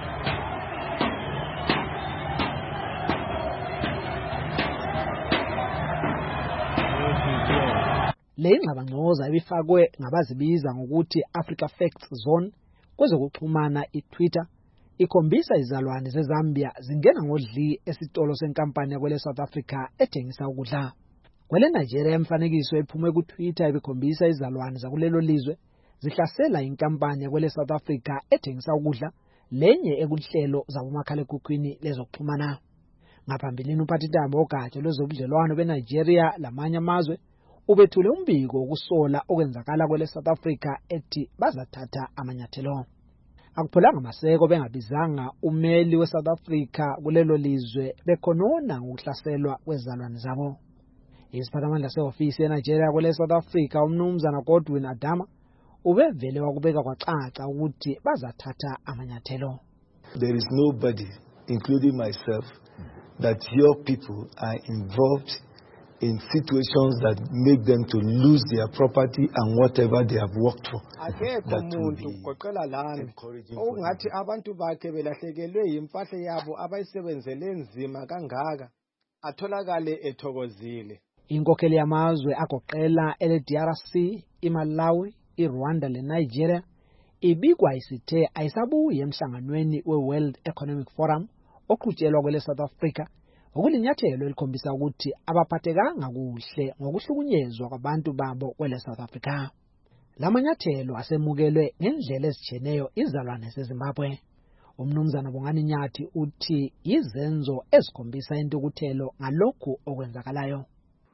Le ngxabangxoza ebifakwe ngabazibiza ngokuthi Africa Facts Zone kwezokuxhumana iTwitter ikhombisa izalwane zeZambia zingena ngodli esitolo senkampani yakwele South Africa ethengisa ukudla. Kwele Nigeria emfanekiso ephume kuTwitter ebikhombisa izalwane zakulelo lizwe zihlasela inkampani yakwele South Africa ethengisa ukudla lenye ekuhlelo zabomakhalekhukhwini lezokuxhumana. Ngaphambilini uPhathitambo ogatsha lwezobudlelwano beNigeria lamanye amazwe ubethule umbiko wokusola okwenzakala kwele South Africa ethi bazathatha amanyathelo. Akuphelanga maseko bengabizanga umeli weSouth Africa kulelo lizwe bekhonona ngokuhlaselwa kwezalwane zabo. Isiphathamandla seofisi eNigeria kwele South Africa umnumzana Godwin Adama ubevele wakubeka kwacaca ukuthi bazathatha amanyathelo. There is nobody, including myself, that your people are involved in situations that make them to lose their property and whatever they have worked for. Akekho umuntu ugoqela lana okungathi abantu bakhe belahlekelwe impahla yabo abayisebenzele nzima kangaka atholakale ethokozile. Inkokheli yamazwe agoqela ele-DRC, iMalawi, iRwanda leNigeria ibikwa isithe ayisabuye emhlanganweni weWorld Economic Forum oqhutshelwa kwele South Africa okulinyathelo elikhombisa ukuthi abaphathekanga kuhle ngokuhlukunyezwa kwabantu babo kwele South Africa. Lamanyathelo asemukelwe ngendlela ezicheneyo izalwane zeZimbabwe. Umnumzana Bongani Nyathi uthi izenzo ezikhombisa intukuthelo ngalokhu okwenzakalayo.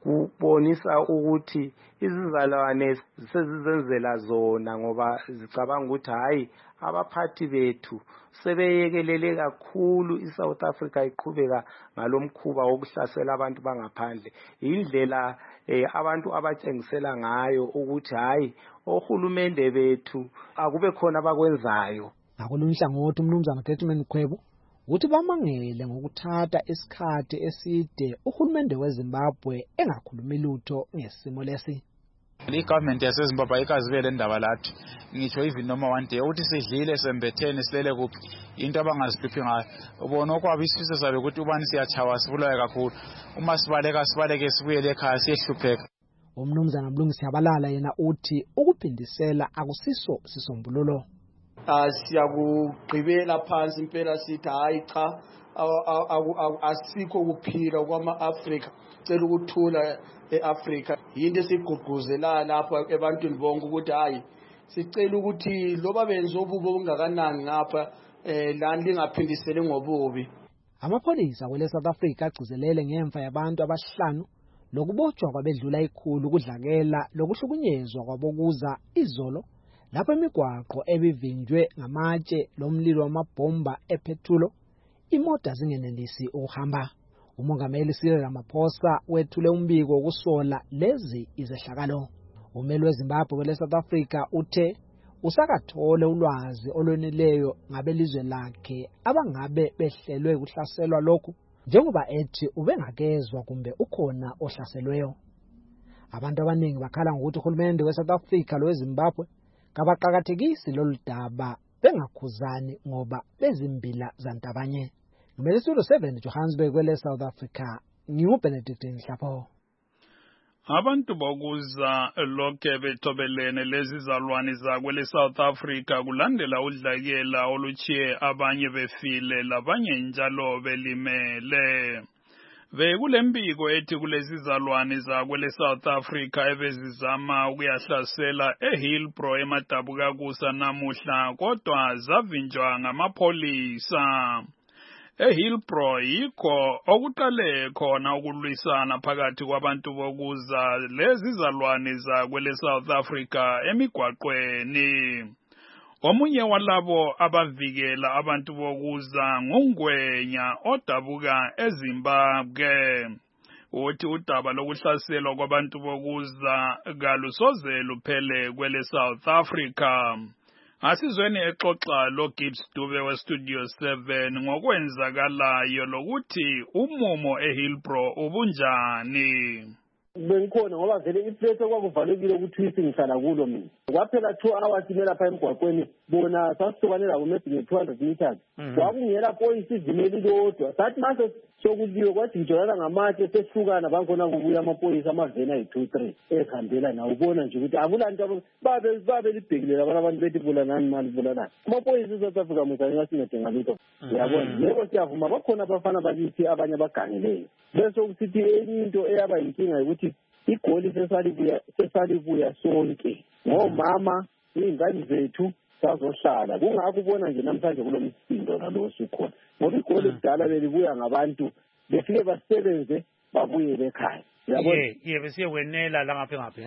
kubonisa ukuthi izizalwane sezizenzela zona ngoba zicabanga ukuthi hayi abaphathi bethu sebeyekelele kakhulu iSouth Africa iqhubeka ngalomkhuba wokuhlasela abantu bangaphandle. Indlela abantu abatshengisela ngayo ukuthi hayi ohulumende bethu akube khona abakwenzayo. Ngakolunhlangothi umnumzana Gentleman Khwebo uthi bamangele ngokuthatha isikhathi eside uhulumende weZimbabwe engakhulumi lutho ngesimo lesi. I-government yaseZimbabwe ayikazivele indaba lathi ngitsho even noma one day ukuthi sidlile sembethene silele kuphi into abangazihluphi ngayo ubona okwabo isifiso sabe ukuthi ubani siyachawa sibulaye kakhulu uma sibaleke sibuyele ekhaya siyehlupheka. Umnumzana Mlungisi Yabalala yena uthi ukuphindisela akusiso sisombululo. Siyakugqibela phansi impela sithi hayi cha asikho kuphila kwama-Afrika cela ukuthula e-Afrika yinto esigqugquzela lapha ebantwini bonke ukuthi hayi sicela ukuthi loba benze ububi obungakanani ngapha lani lingaphindiseli ngobubi. Amapholisa kwele South Africa agcizelele ngemva yabantu abahlanu lokubotshwa kwabedlula ikhulu kudlakela lokuhlukunyezwa kwabokuza izolo lapho imigwaqo ebivinjwe ngamatshe lomlilo wamabhomba epethulo imota zingenelisi ukuhamba. Umongameli Cyril Ramaphosa wethule umbiko wokusola lezi izehlakalo. Umeli weZimbabwe kwele South Africa uthe usakathole ulwazi olweneleyo ngabelizwe lakhe abangabe behlelwe ukuhlaselwa lokhu njengoba ethi ubengakezwa kumbe ukhona ohlaselweyo. Abantu abaningi bakhala ngokuthi uhulumende weSouth Africa loweZimbabwe kabaqakathekisi lolu daba bengakhuzani ngoba bezimbila zantabanye. Ngimele Studio 7 Johannesburg kwele South Africa ngiuBenedict Nhlapho. Abantu bokuza lokhe bethobelene lezi zalwane zakwele South Africa kulandela udlakela oluchiye abanye befile labanye njalo belimele. Bekulembiko ethi kulezi zalwane zakwele South Africa ebezizama ukuyahlasela eHillbrow eMadabukakusa namuhla kodwa zavinjwa ngamapholisa. eHillbrow yikho okuqale khona ukulwisana phakathi kwabantu bokuza lezi zalwane zakwele South Africa emigwaqweni. Omunye walabo abavikela abantu bokuza ngungwenya odabuka eZimbabwe. Uthi udaba lokuhlaselwa kwabantu bokuza kalusoze luphele kwele South Africa. Asizweni exoxa lo Gibbs Dube we Studio 7 ngokwenzakalayo lokuthi umumo eHillbrow ubunjani. Bengikhona ngoba vele iplate kwakuvalekile ukuthi singihlala kulo mina. Kwaphela 2 hours mina lapha emgwaqweni bona sasukane la maybe 200 meters. Kwakungela police izimeli lodwa. Sathi mase sokuliwe kwathi ngijolana ngamatshe sehlukana bakhona kubuya amaphoyisa amavena yi2-3 ekhambela na ubona nje ukuthi akulanto babe libhekilela abantu bethi bulanani mali bulanani. Amaphoyisa eSouth Africa muzayina singadinga lutho. Yabona yebo siyavuma bakhona abafana bakithi abanye abagangeleyo. Bese ukusithi into eyaba inkinga ukuthi igoli sesalibuya sonke ngomama ingane zethu sazohlala kungakho ubona nje namhlanje kulomsindo nalosukhona ngoba igoli kudala belibuya ngabantu befike basebenze babuye ekhaya yabona besiye wenela la ngaphi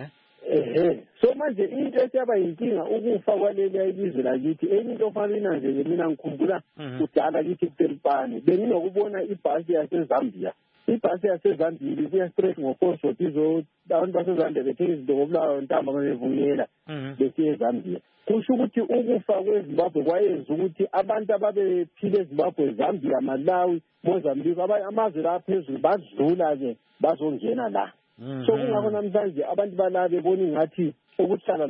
so manje into esiyaba inkinga ukufa kwaleli ilizwe lakithi into ofanele nje mina ngikhumbula kudala kithi kuTempane benginokubona ibhasi yaseZambia. Ibhasi yaseZambia kuya straight ngoPostcode abantu baseZambia bethenga izinto ngobulawayo ntamba bevuyela besiye eZambia. Kusho ukuthi ukufa kweZimbabwe kwayenza ukuthi abantu ababephile eZimbabwe, Zambia, Malawi, Mozambique amazwe la phezulu badlula ke bazongena la. So kungakho namhlanje abantu bala bebona ngathi ukuhlala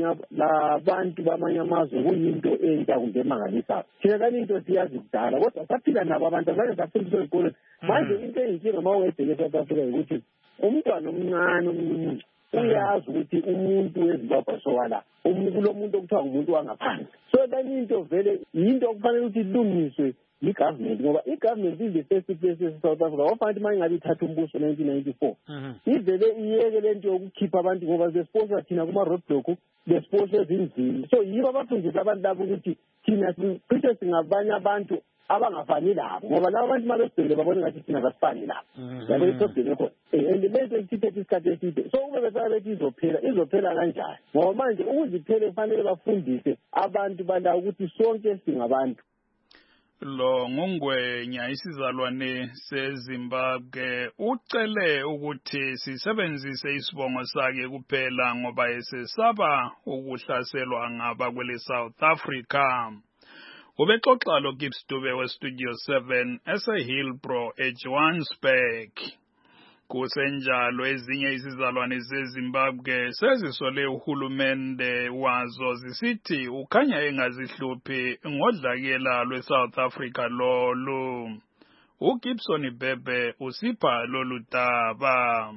labantu bamanye amazwe kuyinto entsha kumbe emangalisayo. Thina lani into siyazi kudala kodwa saphila nabo abantu abanye bafundiswa ezikoleni. Manje into eyinkinga mawuyebheke eSouth Africa ukuthi umntwana omncane omncinci uyazi ukuthi umuntu weZimbabwe sowala kulo muntu okuthiwa ngumuntu wangaphandle. So lani into vele yinto okufanele ukuthi ilungiswe i-government ngoba i-government is the first place eSouth Africa wafanele manje ngabe ithatha umbuso 1994 ivele iyeke lento yokukhipha abantu ngoba besponsor thina kuma roadblock besponsor ezindlini. So yibo abafundisa abantu labo ukuthi thina sicishe singabanye abantu abangafani labo ngoba labo bantu malobhele babona ngathi thina kasifani labo yabo iproblem khona and bese sithethe isikhathi eside so kube besaba bethi izophela kanjani ngoba manje ukuziphele kufanele bafundise abantu bala ukuthi sonke singabantu. Lo ngongwenya isizalwane seZimbabwe ucele ukuthi sisebenzise isibongo sakhe kuphela ngoba esesaba ukuhlaselwa ngaba kwele South Africa. Ubexoxa lo Gibbs Dube we Studio 7 eseHillbrow eJohannesburg. Kusenjalo ezinye izizalwane zeZimbabwe sezisole uhulumende wazo zisithi ukhanya engazihluphi ngodlakela lweSouth Africa lolu. uGibson Bebe usipha lolu daba.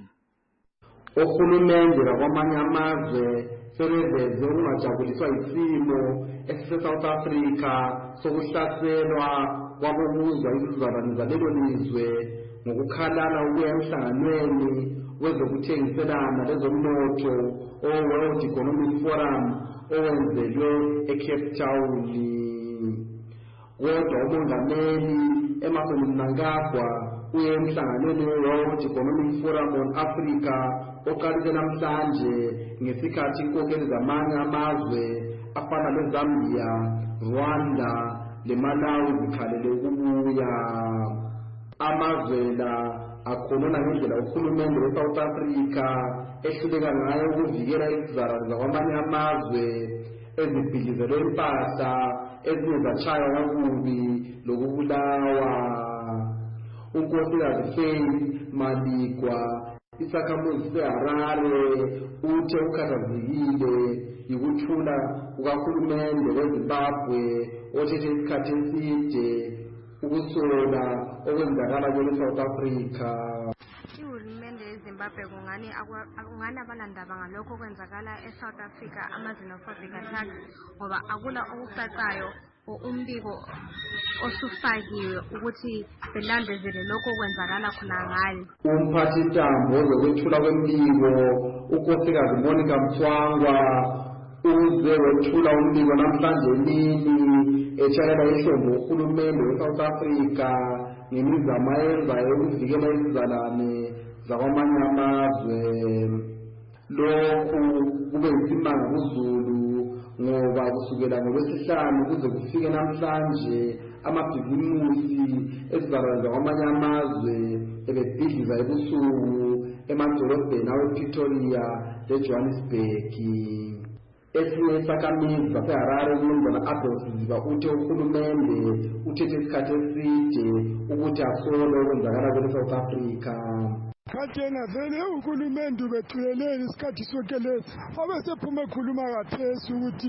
Uhulumende lakwamanye amazwe sebeveze ukungajabuliswa isimo esise-South Africa sokuhlaselwa kwabobuzwa izizalwane zalelo lizwe ngokukhalala ukuya emhlanganweni wezokuthengiselana lezomnotho oWorld Economic Forum owenzelwe eCape Town. Kodwa umongameli Emmerson Mnangagwa uye emhlanganweni weWorld Economic Forum on Africa oqalise namhlanje ngesikhathi inkokheli zamanye amazwe afana leZambia, Rwanda leMalawi zikhalele ukubuya. Amazwe la akhuluma ngendlela uhulumende weSouth Africa ehluleka ngayo ukuvikela izizalwane zakwamanye amazwe ezibhikizelwe impahla ezinye zatshaywa kakubi lokubulawa. uNkosikazi Faith Malikwa isakhamuzi seHarare uthe ukhathazekile yikuthula kukahulumende weZimbabwe othethe isikhathi eside ukusola okwenzakala kwele-South Africa. Ihulumende yeZimbabwe kungani abalandaba ngalokho okwenzakala eSouth Africa ama-xenophobic attacks ngoba akula okucacayo umbiko osufakiwe ukuthi belandezele lokho okwenzakala khona ngayo. Umphathintambo wezokwethula kwembiko unkosikazi Monica Mthwangwa uze wethula umbiko namhlanje emini etshalela ihlombo uhulumende weSouth Africa ngemizamo ayenzayo ukuvikela izizalwane zakwamanye amazwe. Lokhu kube yisimanga kuZulu ngoba kusukela ngoLwesihlanu kuze kufike namhlanje amabhizimusi ezizalwane zakwamanye amazwe ebebhidliza ebusuku emadolobheni awePretoria leJohannesburg. Esinye isakhamizi saseHarare uMnumzana Adolf Ziba uthe uhulumende uthethe isikhathi eside ukuthi asole okwenzakala kwele-South Africa. Khathena vele uhulumende ubethulelele isikhathi sonke lesi abesephuma ekhuluma kaphesi ukuthi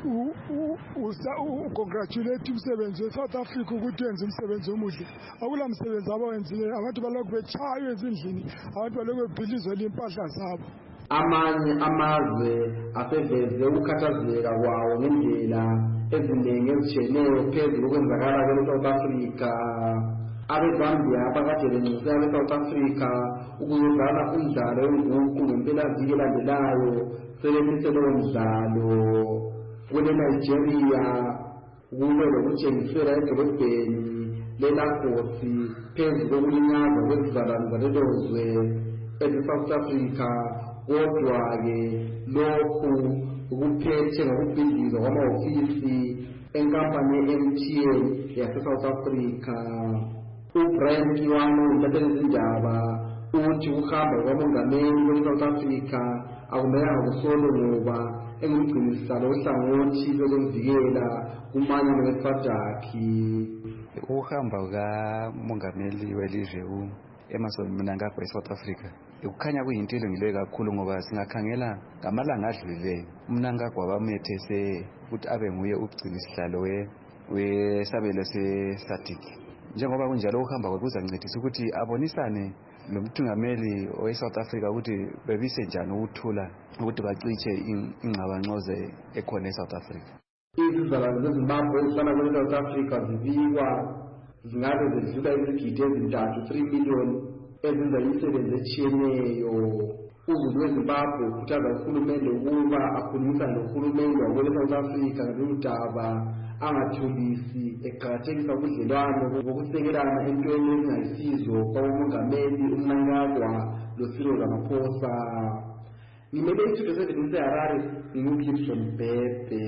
congratulate umsebenzi weSouth Africa ukuthi wenze umsebenzi omuhle. Akula msebenzi abawenzileyo, abantu balokhu betshaywa ezindlini, abantu balokhu bebhidlizelwa impahla zabo. Amanye amazwe aseveze ukukhathazeka kwawo ngendlela eziningi ezitshiyeneyo phezu kokwenzakala kwele-South Africa. AbeZambia abakade bencise abe-South Africa ukuzodlala umdlalo wenguqu ngempelaviki elandelayo sebemise lowo mdlalo. KweleNigeria kube lokutshengisela edolobheni leLagos phezu kokulinyazwa kwezizalwane zalelo zwe eze-South Africa. Kodwa-ke lokhu kuphethe ngokubhidlizwa kwamahhovisi enkampani ye-MTN yase-South Africa. uBrian Kiwano umthathezindaba uthi ukuhamba kwamongameli we-South Africa akumelanga kusolwe ngoba engumgcinisihlalo ohlangothi lwezokuvikela kumanye neSADC. Ukuhamba kukamongameli welizwe Emmerson Mnangagwa eSouth Africa kukhanya kuyinto elungileyo kakhulu ngoba singakhangela ngamalanga adlulileyo uMnangagwa bamethese ukuthi abe nguye ugcinisihlalo wesabelo seSADC. Njengoba kunjalo ukuhamba kwakhe kuzancedisa ukuthi abonisane lomthungameli weSouth Africa ukuthi bebise njani ukuthula ukuthi bacitshe ingxabangxoze ekhona eSouth Africa. Izizalwane zeZimbabwe ezihlala kwele-South Africa zibikwa zingabe zidlula izigidi ezintathu 3 million ezenza imisebenzi etshiyeneyo. uzulu weZimbabwe ukhuthaza uhulumende ukuba akhulumisane nohulumende wakwele-South Africa ngalolu daba angathulisi eqakathekisa ubudlelwano bokusekelana entweni ezingayisizo kwabomongameli uMnangagwa loCyril Ramaphosa. Ngimele iStudio 7 eseHarare, nginguGibson Bhebhe.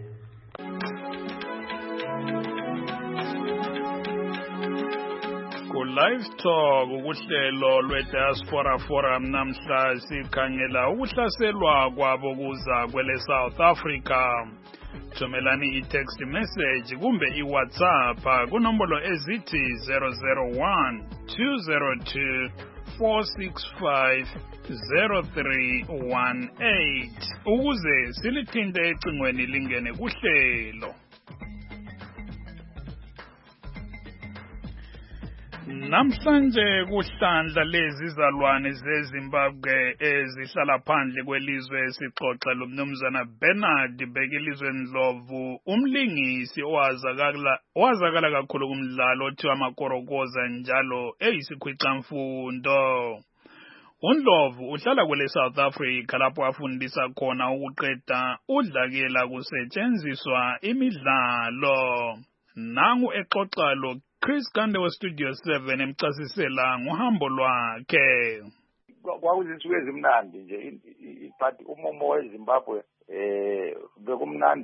Live Talk ukuhlelo lwe-Diaspora Forum namhla sikhangela ukuhlaselwa kwabo kuza kwele South Africa. Thumelani i-text message kumbe i-WhatsApp kunombolo ezithi 001 202 465 0318 ukuze silithinte ecingweni lingene kuhlelo. Namhlanje kuhlandla lezi zalwane zeZimbabwe ezihlala phandle kwelizwe sixoxa lomnumzana Bernard Bekilizwe Ndlovu, umlingisi owazakala kakhulu kumdlalo othiwa Makorokoza njalo eyisikhwicamfundo. uNdlovu uhlala kwele South Africa lapho afundisa khona ukuqeda udlakela kusetshenziswa imidlalo. Nangu exoxa lo Chris Gande we Studio 7 emchasisela ngohambo lwakhe. Kwakuzinsuku ezimnandi nje but umumo weZimbabwe bekumnandi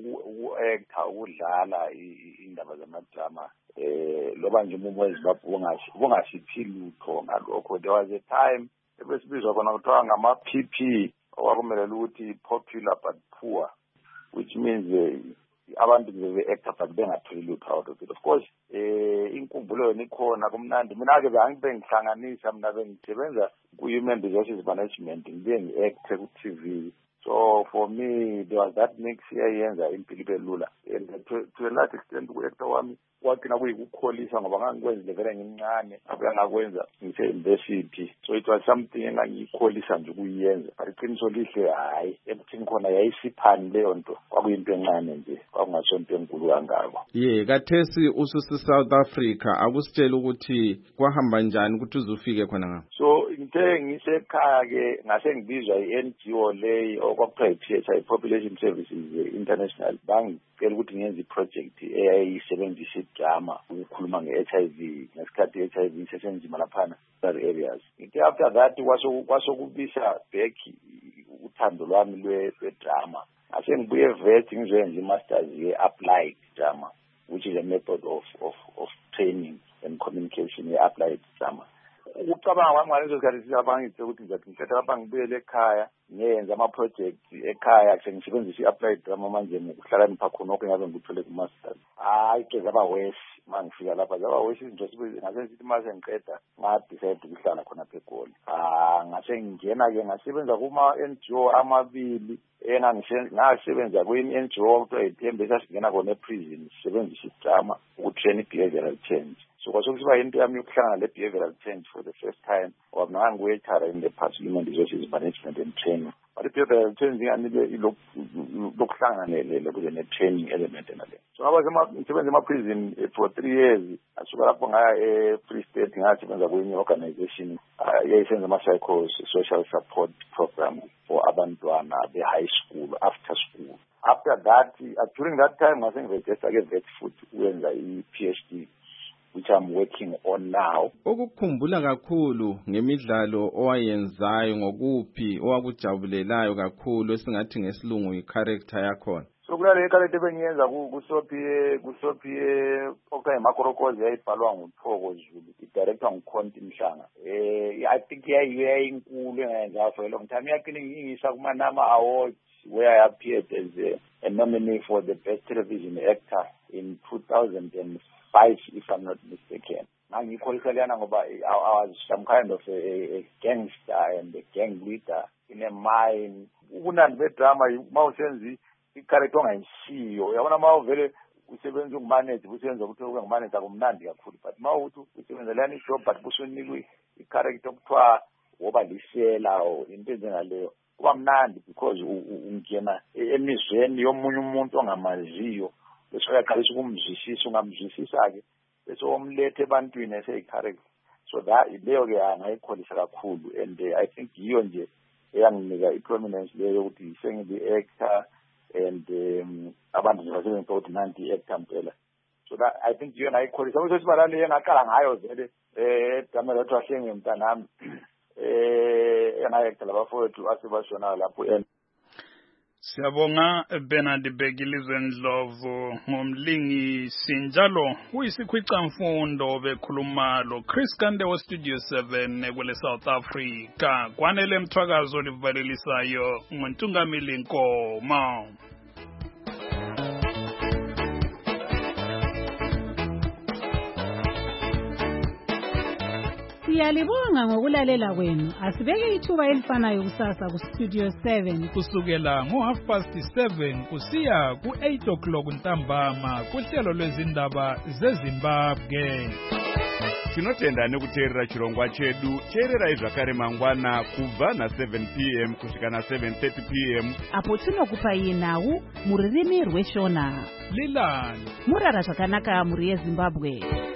uku-acta ukudlala indaba zamadrama loba nje umumo weZimbabwe ungashithi lutho ngalokho. There was a time ebesibizwa khona kuthiwa ngama-PP okwakumele ukuthi popular but poor, which means abantu be-actor but bengatholi lutho out of it. Of course inkumbulo yona ikhona kumnandi. Mina-ke bengihlanganisa, mina bengisebenza ku-Human Resources Management, ngibe ngi-acte ku-TV. So for me there was that mix iyayenza impilo ibe lula, and to a large extent ku-actor wami kwagcina kuyikukholisa ngoba ngangikwenzile vele ngimncane abuya ngakwenza ngise-university. So it was something engangiyikholisa nje ukuyenza, but iqiniso lihle hayi ebuthini khona yayisiphani leyo nto, kwakuyinto encane nje, kwakungasonto enkulu kangako. Kathesi South Africa, akusitshela ukuthi kwahamba njani ukuthi uzufike khona ngapha? So ngithe ngisekhaya-ke ngase ngibizwa i-NGO leyi okwakuthiwa i-PSI, Population Services International, bangicela ukuthi ngenze iproject eyayisebenzisa idrama ukukhuluma nge-HIV ngesikhathi i-HIV isesenzima laphana areas. After that kwasokubisa back uthando lwami lwedrama. Ngase ngibuye vet ngizoyenza i-masters ye-applied drama, which is a method of training and communication ye-applied drama. Ukucabanga kwami ngalezo sikhathi siyabangithe ukuthi ngizakhetha lapha ngibuyele ekhaya ngiyenza ama-project ekhaya, sengisebenzisa i-applied drama manje ngokuhlakanipha khonokho engabe ngikuthole ku-masters. Hayi ke zaba worse uma ngifika lapha, zaba worse izinto ngase ngithi uma sengiqeda nga-decide ukuhlala khona pha eGoli. Ngase ngingena-ke ngasebenza kuma-NGO amabili ngasebenza kwi-NGO okuthiwa iThemba esasingena kona eprison sisebenzisa idrama ukutrain i-behavioral change. So kwasekusiba into yami yokuhlangana le-behavioral change for the first time, ngoba mina ngangiwethara in the past Human Resources Management and Training. But i-behavioral change inganile lokuhlangana kuze ne-training element enale. So ngisebenza ema-prison for 3 years. Asuka lapho ngaya e-Free State ngasebenza kwenye organization eyayisenza ama-psycho-social support program for abantwana be-high school, after school. After that, during that time ngase ngiregister-ke vet futhi ukwenza i-PhD, which I'm working on now. Ukukhumbula kakhulu ngemidlalo owayenzayo ngokuphi owakujabulelayo kakhulu esingathi ngesilungu i-character yakhona? So kulale character bengiyenza kusophiye okuthiwa Makorokoza yayibhalwa nguThoko Zulu, i-director nguKhonti Mhlanga. I think yayinkulu engayenza for a long time. Yakini ngiyisa kuma-NAMA Awards where I appeared as a nominee for the best television actor in 2005, if I'm not mistaken. Ngoba I was some kind of a gangster and a gang leader in a mine. Ukunandi bedrama mawusenzi i-character ongayishiyo, yabona mawuvele usebenza ukumanage, usebenza ukuthi ukungimanage akumnandi kakhulu, but mawuthi usebenzela i-job but busunikwe i-character okuthiwa woba lishela or into njengaleyo, kuba mnandi because ungena emizweni yomunye umuntu ongamaziyo bese uyaqalisa ukumzwisisa, ungamzwisisa-ke bese omlethe ebantwini ese-character. so that leyo-ke angayikholisa kakhulu and I think yiyo nje eyanginika i-prominence leyo yokuthi sengibi-actor and abantu nje basebenzisa ukuthi nanti i-actor mpela. So that I think yiyo ngayikholisa ukuthi sibalale engaqala ngayo vele egamela ukuthi ahlenge mntanami engayactor labafowethu asebashona lapho. Siyabonga Bernard Bhekilizwe Ndlovu ngumlingisi njalo uyisikhwicamfundo bekhuluma lo Chris Kande wo Studio 7 kwele South Africa. Kwanele mthwakazo livalelisayo nguNtungamili Nkoma. Siyalibonga ngokulalela kwenu. Asibeke ithuba elifanayo kusasa ku Studio 7 kusukela ngo7:30 kusiya ku8 ntambama kuhlelo lwezindaba zeZimbabwe. Tinotenda nekuteerera chirongwa chedu. Teererai zvakare mangwana kubva na7 p.m. kusvika na7:30 p.m. apo tinokupai nhau muririmi rweshona. Lilani murara zvakanaka muri yeZimbabwe.